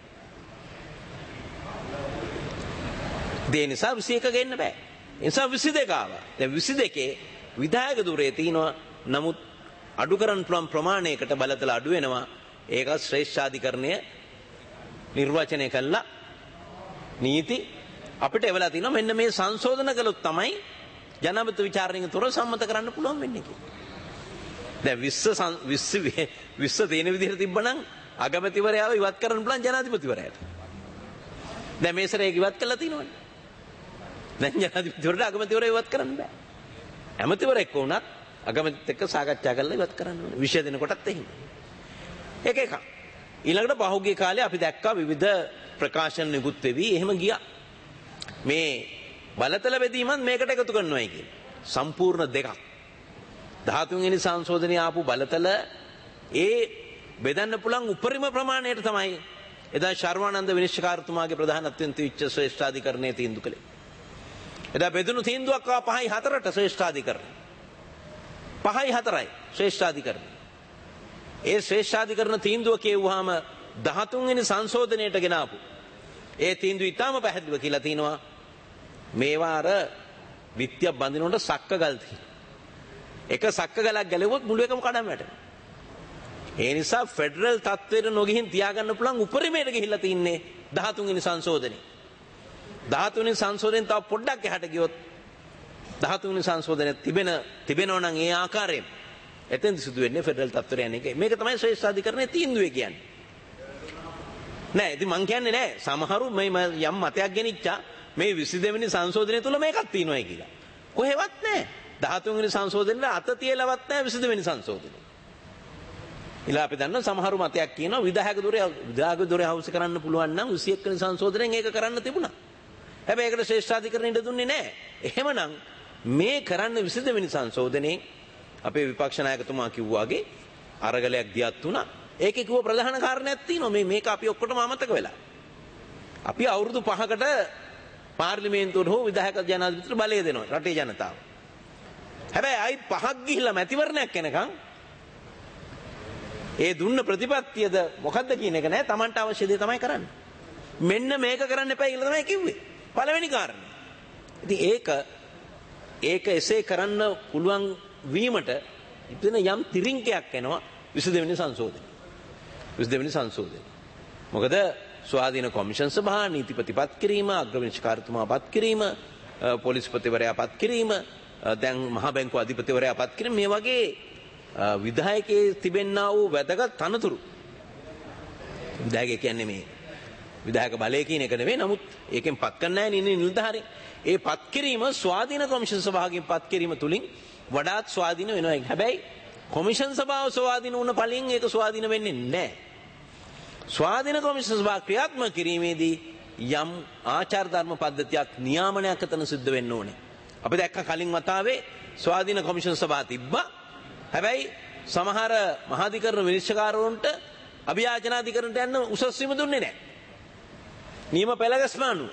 ඒ නිසා විසි එක ගේන්න බෑ. ඒ නිසා විසි දෙක ආවා. දැන් විසි දෙකේ විධායක ධුරය තියෙනවා. නමුත් අඩු කරන්න පුළුවන් ප්‍රමාණයකට බලතල අඩු වෙනවා. ඒක ශ්‍රේෂ්ඨාධිකරණය නිර්වචනය කළා. නීති අපිට එවලා තිනවා මෙන්න මේ සංශෝධන කළොත් තමයි ජනමත විචාරණයෙන් තොර සම්මත කරන්න පුළුවන් වෙන්නේ කියලා. දැන් විස්ස විස්ස විස්ස තේන විදිහට තිබ්බනම් අගමැතිවරයාව ඉවත් කරන්න පුළුවන් ජනාධිපතිවරයාට. දැන් මේ සැරේ ඉවත් කළා තිනවනේ. දැන් ජනාධිපතිවරයාට අගමැතිවරයා ඉවත් කරන්න බෑ. ඇමතිවරයෙක් වුණත් අගමැතිත් එක්ක සාකච්ඡා කරලා ඉවත් කරන්න ඕනේ. විෂය දෙන කොටත් එහෙම. ඒක එකක්. ඊළඟට පහුගිය කාලේ අපි දැක්කා විවිධ ප්‍රකාශන නිකුත් වෙවි එහෙම ගියා. මේ බලතල බෙදීමත් මේකට එකතු කරනවායි කියන සම්පූර්ණ දෙකක්. දහතුන් වෙනි සංශෝධනයේ ආපු බලතල ඒ බෙදන්න පුළුවන් උපරිම ප්‍රමාණයට තමයි එදා ශර්වානන්ද විනිශ්චයකාරතුමාගේ ප්‍රධානත්වයෙන් තියච්ච ශ්‍රේෂ්ඨාධිකරණයේ තීන්දුව කළේ. එදා බෙදුණු තීන්දුවක් ආව පහයි හතරට ශ්‍රේෂ්ඨාධිකරණය. පහයි හතරයි ශ්‍රේෂ්ඨාධිකරණය. ඒ ශ්‍රේෂ්ඨාධිකරණ තීන්දුව කියවුවාම දහතුන් වෙනි සංශෝධනයට ගෙනාපු ඒ තීන්දුව ඉතාම පැහැදිලිව කියලා තිනවා මේවා අර විත්‍යක් බඳිනකොට සක්ක ගල් තියෙනවා. එක සක්ක ගලක් ගැලෙවොත් මුළු එකම කඩම් වැටෙනවා. ඒ නිසා ෆෙඩරල් තත්ත්වයට නොගිහින් තියාගන්න පුළුවන් උපරිමයට ගිහිල්ලා තින්නේ දහතුන් වෙනි සංශෝධනය. දහතුන් වෙනි සංශෝධනයෙන් තව පොඩ්ඩක් එහාට ගියොත් දහතුන් වෙනි සංශෝධනය තිබෙන තිබෙනවා නම් ඒ ආකාරයෙන් එතෙන් සිදු වෙන්නේ ෆෙඩරල් තත්ත්වයට යන එක. මේක තමයි ශ්‍රේෂ්ඨාධිකරණයේ තීන්දුවේ කියන්නේ. නෑ ඉතින් මං කියන්නේ නෑ සමහරු මේ යම් මතයක් ගෙනිච්චා මේ විසි දෙවෙනි සංශෝධනය තුල මේකක් තියෙනවායි කියලා. කොහෙවත් නෑ. දහතුන් වෙනි සංශෝධනයේ අත තියලවත් නෑ විසි දෙවෙනි සංශෝධනය. ඉලා අපි දන්නවා සමහරු මතයක් කියනවා විධායක ධුරය විධායක ධුරය හවුස් කරන්න පුළුවන් නම් විසි එක් වෙනි සංශෝධනයෙන් ඒක කරන්න තිබුණා. හැබැයි ඒකට ශ්‍රේෂ්ඨාධිකරණය ඉඩ දුන්නේ නෑ. එහෙමනම් මේ කරන්න විසි දෙවෙනි සංශෝධනයේ අපේ විපක්ෂ නායකතුමා කිව්වාගේ අරගලයක් දියත් වුණා. ඒකේ කිව්ව ප්‍රධාන කාරණයක් තියෙනවා මේ මේක අපි ඔක්කොටම අමතක වෙලා. අපි අවුරුදු පහකට පාර්ලිමේන්තුවට හෝ විධායක ජනාධිපතිට බලය දෙනවා රටේ ජනතාව. හැබැයි ආයි පහක් ගිහිල්ලා මැතිවරණයක් එනකන් ඒ දුන්න ප්‍රතිපත්තියද මොකද්ද කියන එක නෑ. Tamanට අවශ්‍ය දේ තමයි කරන්නේ. මෙන්න මේක කරන්න එපා කියලා තමයි කිව්වේ. පළවෙනි කාරණේ. ඉතින් ඒක ඒක එසේ කරන්න පුළුවන් වීමට ඉතින් යම් තිරින්කයක් එනවා විසි දෙවෙනි සංශෝධනය. විසි දෙවෙනි සංශෝධනය. මොකද ස්වාධීන කොමිෂන් සභා නීතිපති පත් කිරීම, අග්‍රවිනිශ්චකාරතුමා පත් කිරීම, පොලිස්පතිවරයා පත් කිරීම, දැන් මහ බැංකුව අධිපතිවරයා පත් කිරීම මේ වගේ විධායකයේ තිබෙන්නා වූ වැදගත් තනතුරු. විධායකය කියන්නේ මේ විධායක බලය කියන එක නෙවෙයි. නමුත් ඒකෙන් පත් කරන්න නැහැ නේ නිලධාරීන්. ඒ පත් කිරීම ස්වාධීන කොමිෂන් සභාවකින් පත් කිරීම තුලින් වඩාත් ස්වාධීන වෙනවා. හැබැයි කොමිෂන් සභාව ස්වාධීන වුණ පළින් ඒක ස්වාධීන වෙන්නේ නැහැ. ස්වාධීන කොමිෂන් සභාව ක්‍රියාත්මක කිරීමේදී යම් ආචාර ධර්ම පද්ධතියක් නියාමනයක් අතන සිද්ධ වෙන්න ඕනේ. අපි දැක්ක කලින් වතාවේ ස්වාධීන කොමිෂන් සභාව තිබ්බා. හැබැයි සමහර මහාධිකරණ විනිශ්චයකාරවරුන්ට අභියාචනාධිකරණයට යන්න උසස් වීම දුන්නේ නැහැ. නියම පෙළගැස්ම අනුව.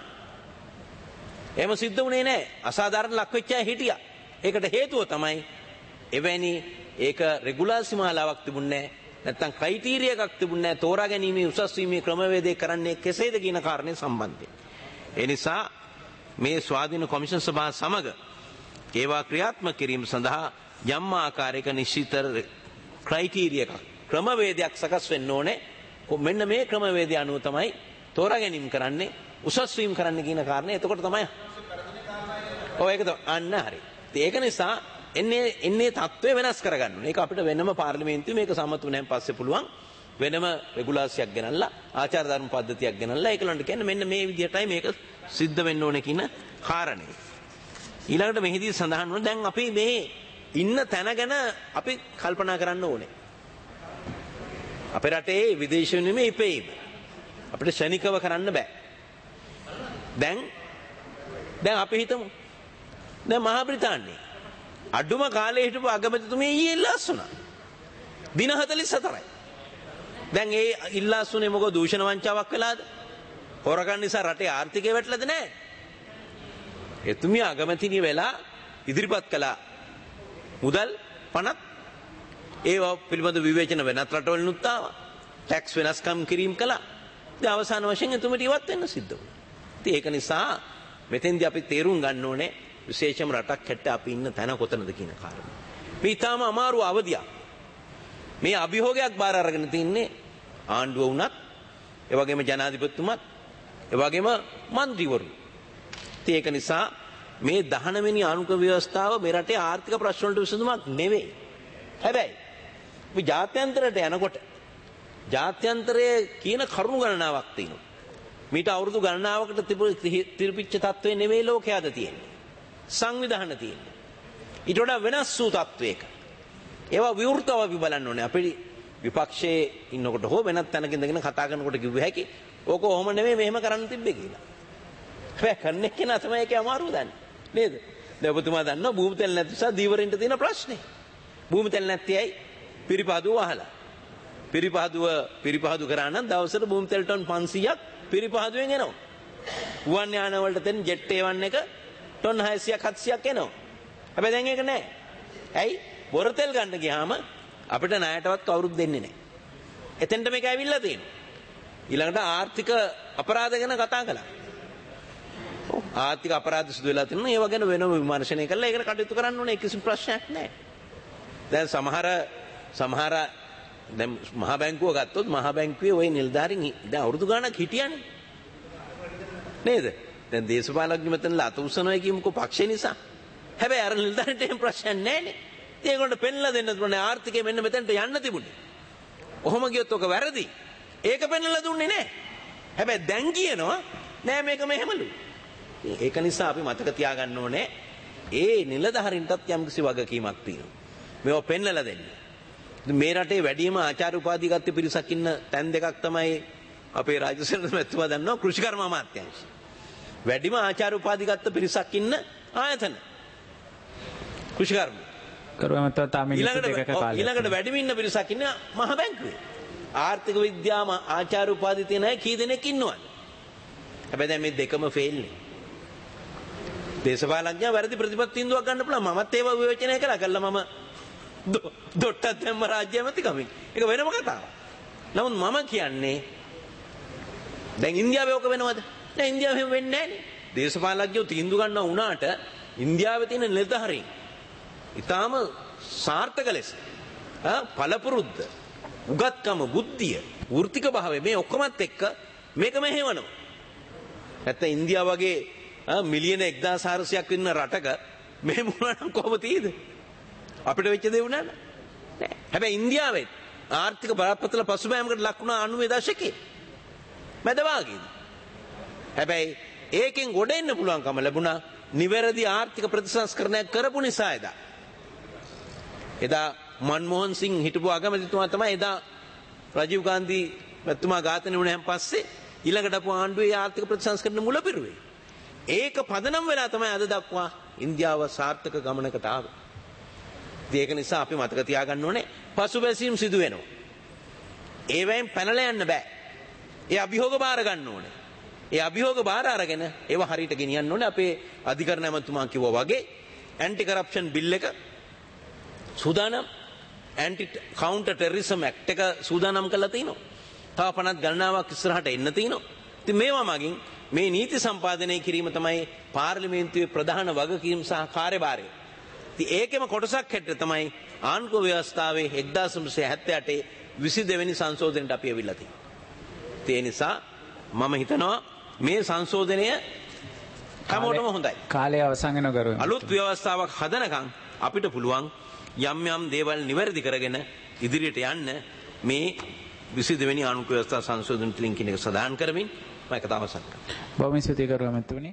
එහෙම සිද්ධ වුණේ නැහැ. අසාධාරණ ලක් වෙච්ච අය හිටියා. ඒකට හේතුව තමයි එවැනි ඒක රෙගුලාසි මාලාවක් තිබුණේ නැහැ. නැත්තම් ක්‍රයිටීරියා එකක් තිබුණේ නැහැ. තෝරා ගැනීමේ උසස් වීමේ ක්‍රමවේදය කරන්නේ කෙසේද කියන කාරණේ සම්බන්ධයෙන්. ඒ නිසා මේ ස්වාධීන කොමිෂන් සභාව සමග ඒවා ක්‍රියාත්මක කිරීම සඳහා යම් ආකාරයක නිශ්චිත ක්‍රයිටීරියා එකක් ක්‍රමවේදයක් සකස් වෙන්න ඕනේ. මෙන්න මේ ක්‍රමවේදය අනුව තමයි තෝරා ගැනීම කරන්නේ, උසස් වීම කරන්න කියන කාරණේ. එතකොට තමයි ඔව් ඒක තමයි අන්න හරි. ඒක නිසා එන්නේ එන්නේ තත්ත්වය වෙනස් කරගන්න ඕනේ. ඒක අපිට වෙනම පාර්ලිමේන්තුවේ මේක සම්මත වුණාන් පස්සේ පුළුවන් වෙනම රෙගුලාසියක් ගෙනල්ලා ආචාර ධර්ම පද්ධතියක් ගෙනල්ලා ඒකලන්ට කියන්නේ මෙන්න මේ විදිහටයි මේක සිද්ධ වෙන්න ඕනේ කියන කාරණේ. ඊළඟට මෙහිදී සඳහන් වුණා දැන් අපි මේ ඉන්න තැන ගැන අපි කල්පනා කරන්න ඕනේ. අපේ රටේ විදේශ විනිමය ඉපෙයිම අපිට ශනිකව කරන්න බෑ. දැන් දැන් අපි හිතමු දැන් මහා බ්‍රිතාන්‍යයේ අඩුම කාලේ හිටපු අගමැතිතුමිය ඊයේ ඉල්ලාස් වුණා. දින හතළිස් හතරයි. දැන් ඒ ඉල්ලාස් වුණේ මොකද දූෂණ වංචාවක් වෙලාද? හොරකම් නිසා රටේ ආර්ථිකය වැටලද නැහැ. එතුමිය අගමැතිනිය වෙලා ඉදිරිපත් කළා මුදල් පනත් ඒවා පිළිබඳ විවේචන වෙනත් රටවලිනුත් ආවා. ටැක්ස් වෙනස්කම් කිරීම කළා. දැන් අවසාන වශයෙන් එතුමිට ඉවත් වෙන්න සිද්ධ වුණා. ඉතින් ඒක නිසා මෙතෙන්දී අපි තේරුම් ගන්න ඕනේ විශේෂම රටක් හැට අපි ඉන්න තැන කොතනද කියන කාරණා. මේ ඊටාම අමාරු අවධියක්. මේ අභියෝගයක් බාර අරගෙන තින්නේ ආණ්ඩුව වුණත්, ඒ වගේම ජනාධිපතිතුමත්, ඒ වගේම മന്ത്രിවරු. ඉතින් ඒක නිසා මේ දහන වෙනි ආණ්ඩුක ව්‍යවස්ථාව මේ රටේ ආර්ථික ප්‍රශ්න වලට විසඳුමක් නෙවෙයි. හැබැයි අපි ජාත්‍යන්තරයට යනකොට ජාත්‍යන්තරයේ කියන කරුණු ගණනාවක් තියෙනවා. මීට අවුරුදු ගණනාවකට තිරපිච්ච තත්ත්වේ නෙවෙයි ලෝකයාද තියෙන්නේ. සංවිධාන තියෙන්නේ. ඊට වඩා වෙනස් වූ තත්ත්වයක. ඒවා විවෘතව අපි බලන්න ඕනේ. අපි විපක්ෂයේ ඉන්නකොට හෝ වෙනත් තැනක ඉඳගෙන කතා කරනකොට කිව්ව හැකි ඕක ඔහොම නෙවෙයි මෙහෙම කරන්න තිබ්බේ කියලා. හැබැයි කන්නේ කෙනා තමයි ඒකේ අමාරුව දන්නේ. නේද? දැන් ඔබතුමා දන්නවා භූමි තෙල් නැති නිසා දීවරින්ට තියෙන ප්‍රශ්නේ. භූමි තෙල් නැති ඇයි පිරිපහදුව වහලා. පිරිපහදුව පිරිපහදු කරා නම් දවසට භූමි තෙල් ටන් පන්සීයක් පිරිපහදුවෙන් එනවා. ගුවන් යාන වලට දෙන ජෙට් ඒ වන් එක ටන් හයසියක් හත්සියක් එනවා. හැබැයි දැන් ඒක නැහැ. ඇයි? බොර තෙල් ගන්න ගියාම අපිට ණයටවත් කවුරුත් දෙන්නේ නැහැ. එතෙන්ට මේක ඇවිල්ලා තියෙනවා. ඊළඟට ආර්ථික අපරාධ ගැන කතා කළා. ආර්ථික අපරාධ සිදු වෙලා තියෙනවා. ඒව ගැන වෙනම විමර්ශනය කරලා ඒකට කටයුතු කරන්න ඕනේ. කිසිම ප්‍රශ්නයක් නැහැ. දැන් සමහර සමහර දැන් මහා බැංකුව ගත්තොත් මහා බැංකුවේ ওই නිලධාරීන් දැන් අවුරුදු ගාණක් හිටියනේ. නේද? දැන් දේශපාලඥයෝ මෙතනලා අත උස්සනවා කියමුකෝ පක්ෂේ නිසා. හැබැයි අර නිලධාරීන්ට එහෙම ප්‍රශ්නයක් නැහැනේ. ඒගොල්ලන්ට පෙන්ලා දෙන්න දුන්නේ ආර්ථිකය මෙන්න මෙතනට යන්න තිබුණේ. ඔහොම ගියොත් ඔක වැරදි. ඒක පෙන්ලා දුන්නේ නැහැ. හැබැයි දැන් කියනවා නෑ මේක මෙහෙමලු. ඒක නිසා අපි මතක තියාගන්න ඕනේ ඒ නිලධාරීන්ටත් යම්කිසි වගකීමක් තියෙනවා. මේවා පෙන්වලා දෙන්න. මේ රටේ වැඩිම ආචාර්ය උපාධි ගත්ත පිරිසක් ඉන්න තැන් දෙකක් තමයි අපේ රාජසේන මැතිතුමා දන්නවා කෘෂිකර්ම අමාත්‍යාංශය. වැඩිම ආචාර්ය උපාධි ගත්ත පිරිසක් ඉන්න ආයතන. කෘෂිකර්ම. කරුවමත්ව තාම මිනිත්තු දෙකක කාලයක්. ඊළඟට වැඩිම ඉන්න පිරිසක් ඉන්න මහ බැංකුවේ. ආර්ථික විද්‍යාව ආචාර්ය උපාධි තියෙන අය කී දෙනෙක් ඉන්නවද? හැබැයි දැන් මේ දෙකම ෆේල් නේ. දේශපාලඥයා වැරදි ප්‍රතිපත්ති තීන්දුවක් ගන්න පුළුවන්. මමත් ඒව විවේචනය කළා. කළා මම දොට්ටත් දැම්ම රාජ්‍ය ඇමතිකමින්. ඒක වෙනම කතාවක්. නමුත් මම කියන්නේ දැන් ඉන්දියාවේ ඕක වෙනවද? දැන් ඉන්දියාවේ එහෙම වෙන්නේ නැහැ නේ. දේශපාලඥයෝ තීන්දුව ගන්නවා වුණාට ඉන්දියාවේ තියෙන නිලධාරීන් ඊටාම සාර්ථක ලෙස ආ පළපුරුද්ද උගත්කම බුද්ධිය වෘත්තික භාවය මේ ඔක්කොමත් එක්ක මේක මෙහෙවනවා. නැත්නම් ඉන්දියාව වගේ මිලියන එක්දාස් හාරසියක් ඉන්න රටක මෙහෙම වුණා නම් කොහොම තියෙද? අපිට වෙච්ච දේ වුණා නෑ. හැබැයි ඉන්දියාවේ ආර්ථික බරපතල පසුබෑමකට ලක් වුණා අනූ දශකයේ. මැදවාගේදී. හැබැයි ඒකෙන් ගොඩ එන්න පුළුවන්කම ලැබුණා නිවැරදි ආර්ථික ප්‍රතිසංස්කරණයක් කරපු නිසා එදා. එදා මන්මෝහන් සිං හිටපු අගමැතිතුමා තමයි එදා රජීව් ගාන්ධි මැතිතුමා ඝාතනය වුණාන් පස්සේ ඊළඟට අපු ආණ්ඩුවේ ආර්ථික ප්‍රතිසංස්කරණ මුල පිරුවේ. ඒක පදනම් වෙලා තමයි අද දක්වා ඉන්දියාව සාර්ථක ගමනකට ආවේ. ඒක නිසා අපි මතක තියාගන්න ඕනේ පසුබැසීම් සිදු වෙනවා. ඒවෙන් පැනලා යන්න බෑ. ඒ අභියෝග බාර ගන්න ඕනේ. ඒ අභියෝග බාර අරගෙන ඒව හරියට ගෙනියන්න ඕනේ. අපේ අධිකරණ ඇමතුමා කිව්වා වගේ ඇන්ටි කරප්ෂන් බිල් එක සූදානම් ඇන්ටි කවුන්ටර් ටෙරරිසම් ඇක්ට් එක සූදානම් කරලා තිනවා. තව පනත් ගණනාවක් ඉස්සරහට එන්න තිනවා. ඉතින් මේවා මගින් මේ නීති සම්පාදනය කිරීම තමයි පාර්ලිමේන්තුවේ ප්‍රධාන වගකීම් සහ කාර්යභාරය. ඉතින් ඒකෙම කොටසක් හැටියට තමයි ආණ්ඩුව ව්‍යවස්ථාවේ එක්දාස් නවසිය හැත්තෑ අටේ විසි දෙවෙනි සංශෝධනයට අපි ඇවිල්ලා තියෙන්නේ. ඒ නිසා මම හිතනවා මේ සංශෝධනය හැමෝටම හොඳයි. කාලය අවසන් වෙනවා ගරුවම. අලුත් ව්‍යවස්ථාවක් හදනකම් අපිට පුළුවන් යම් යම් දේවල් නිවැරදි කරගෙන ඉදිරියට යන්න මේ විසි දෙවෙනි ආණ්ඩුව ව්‍යවස්ථා සංශෝධන ලින්කින් එක සදාන් කරමින් මම කතාව අවසන් කරනවා. බොහොම ස්තුතියි ගරුවම තුනි.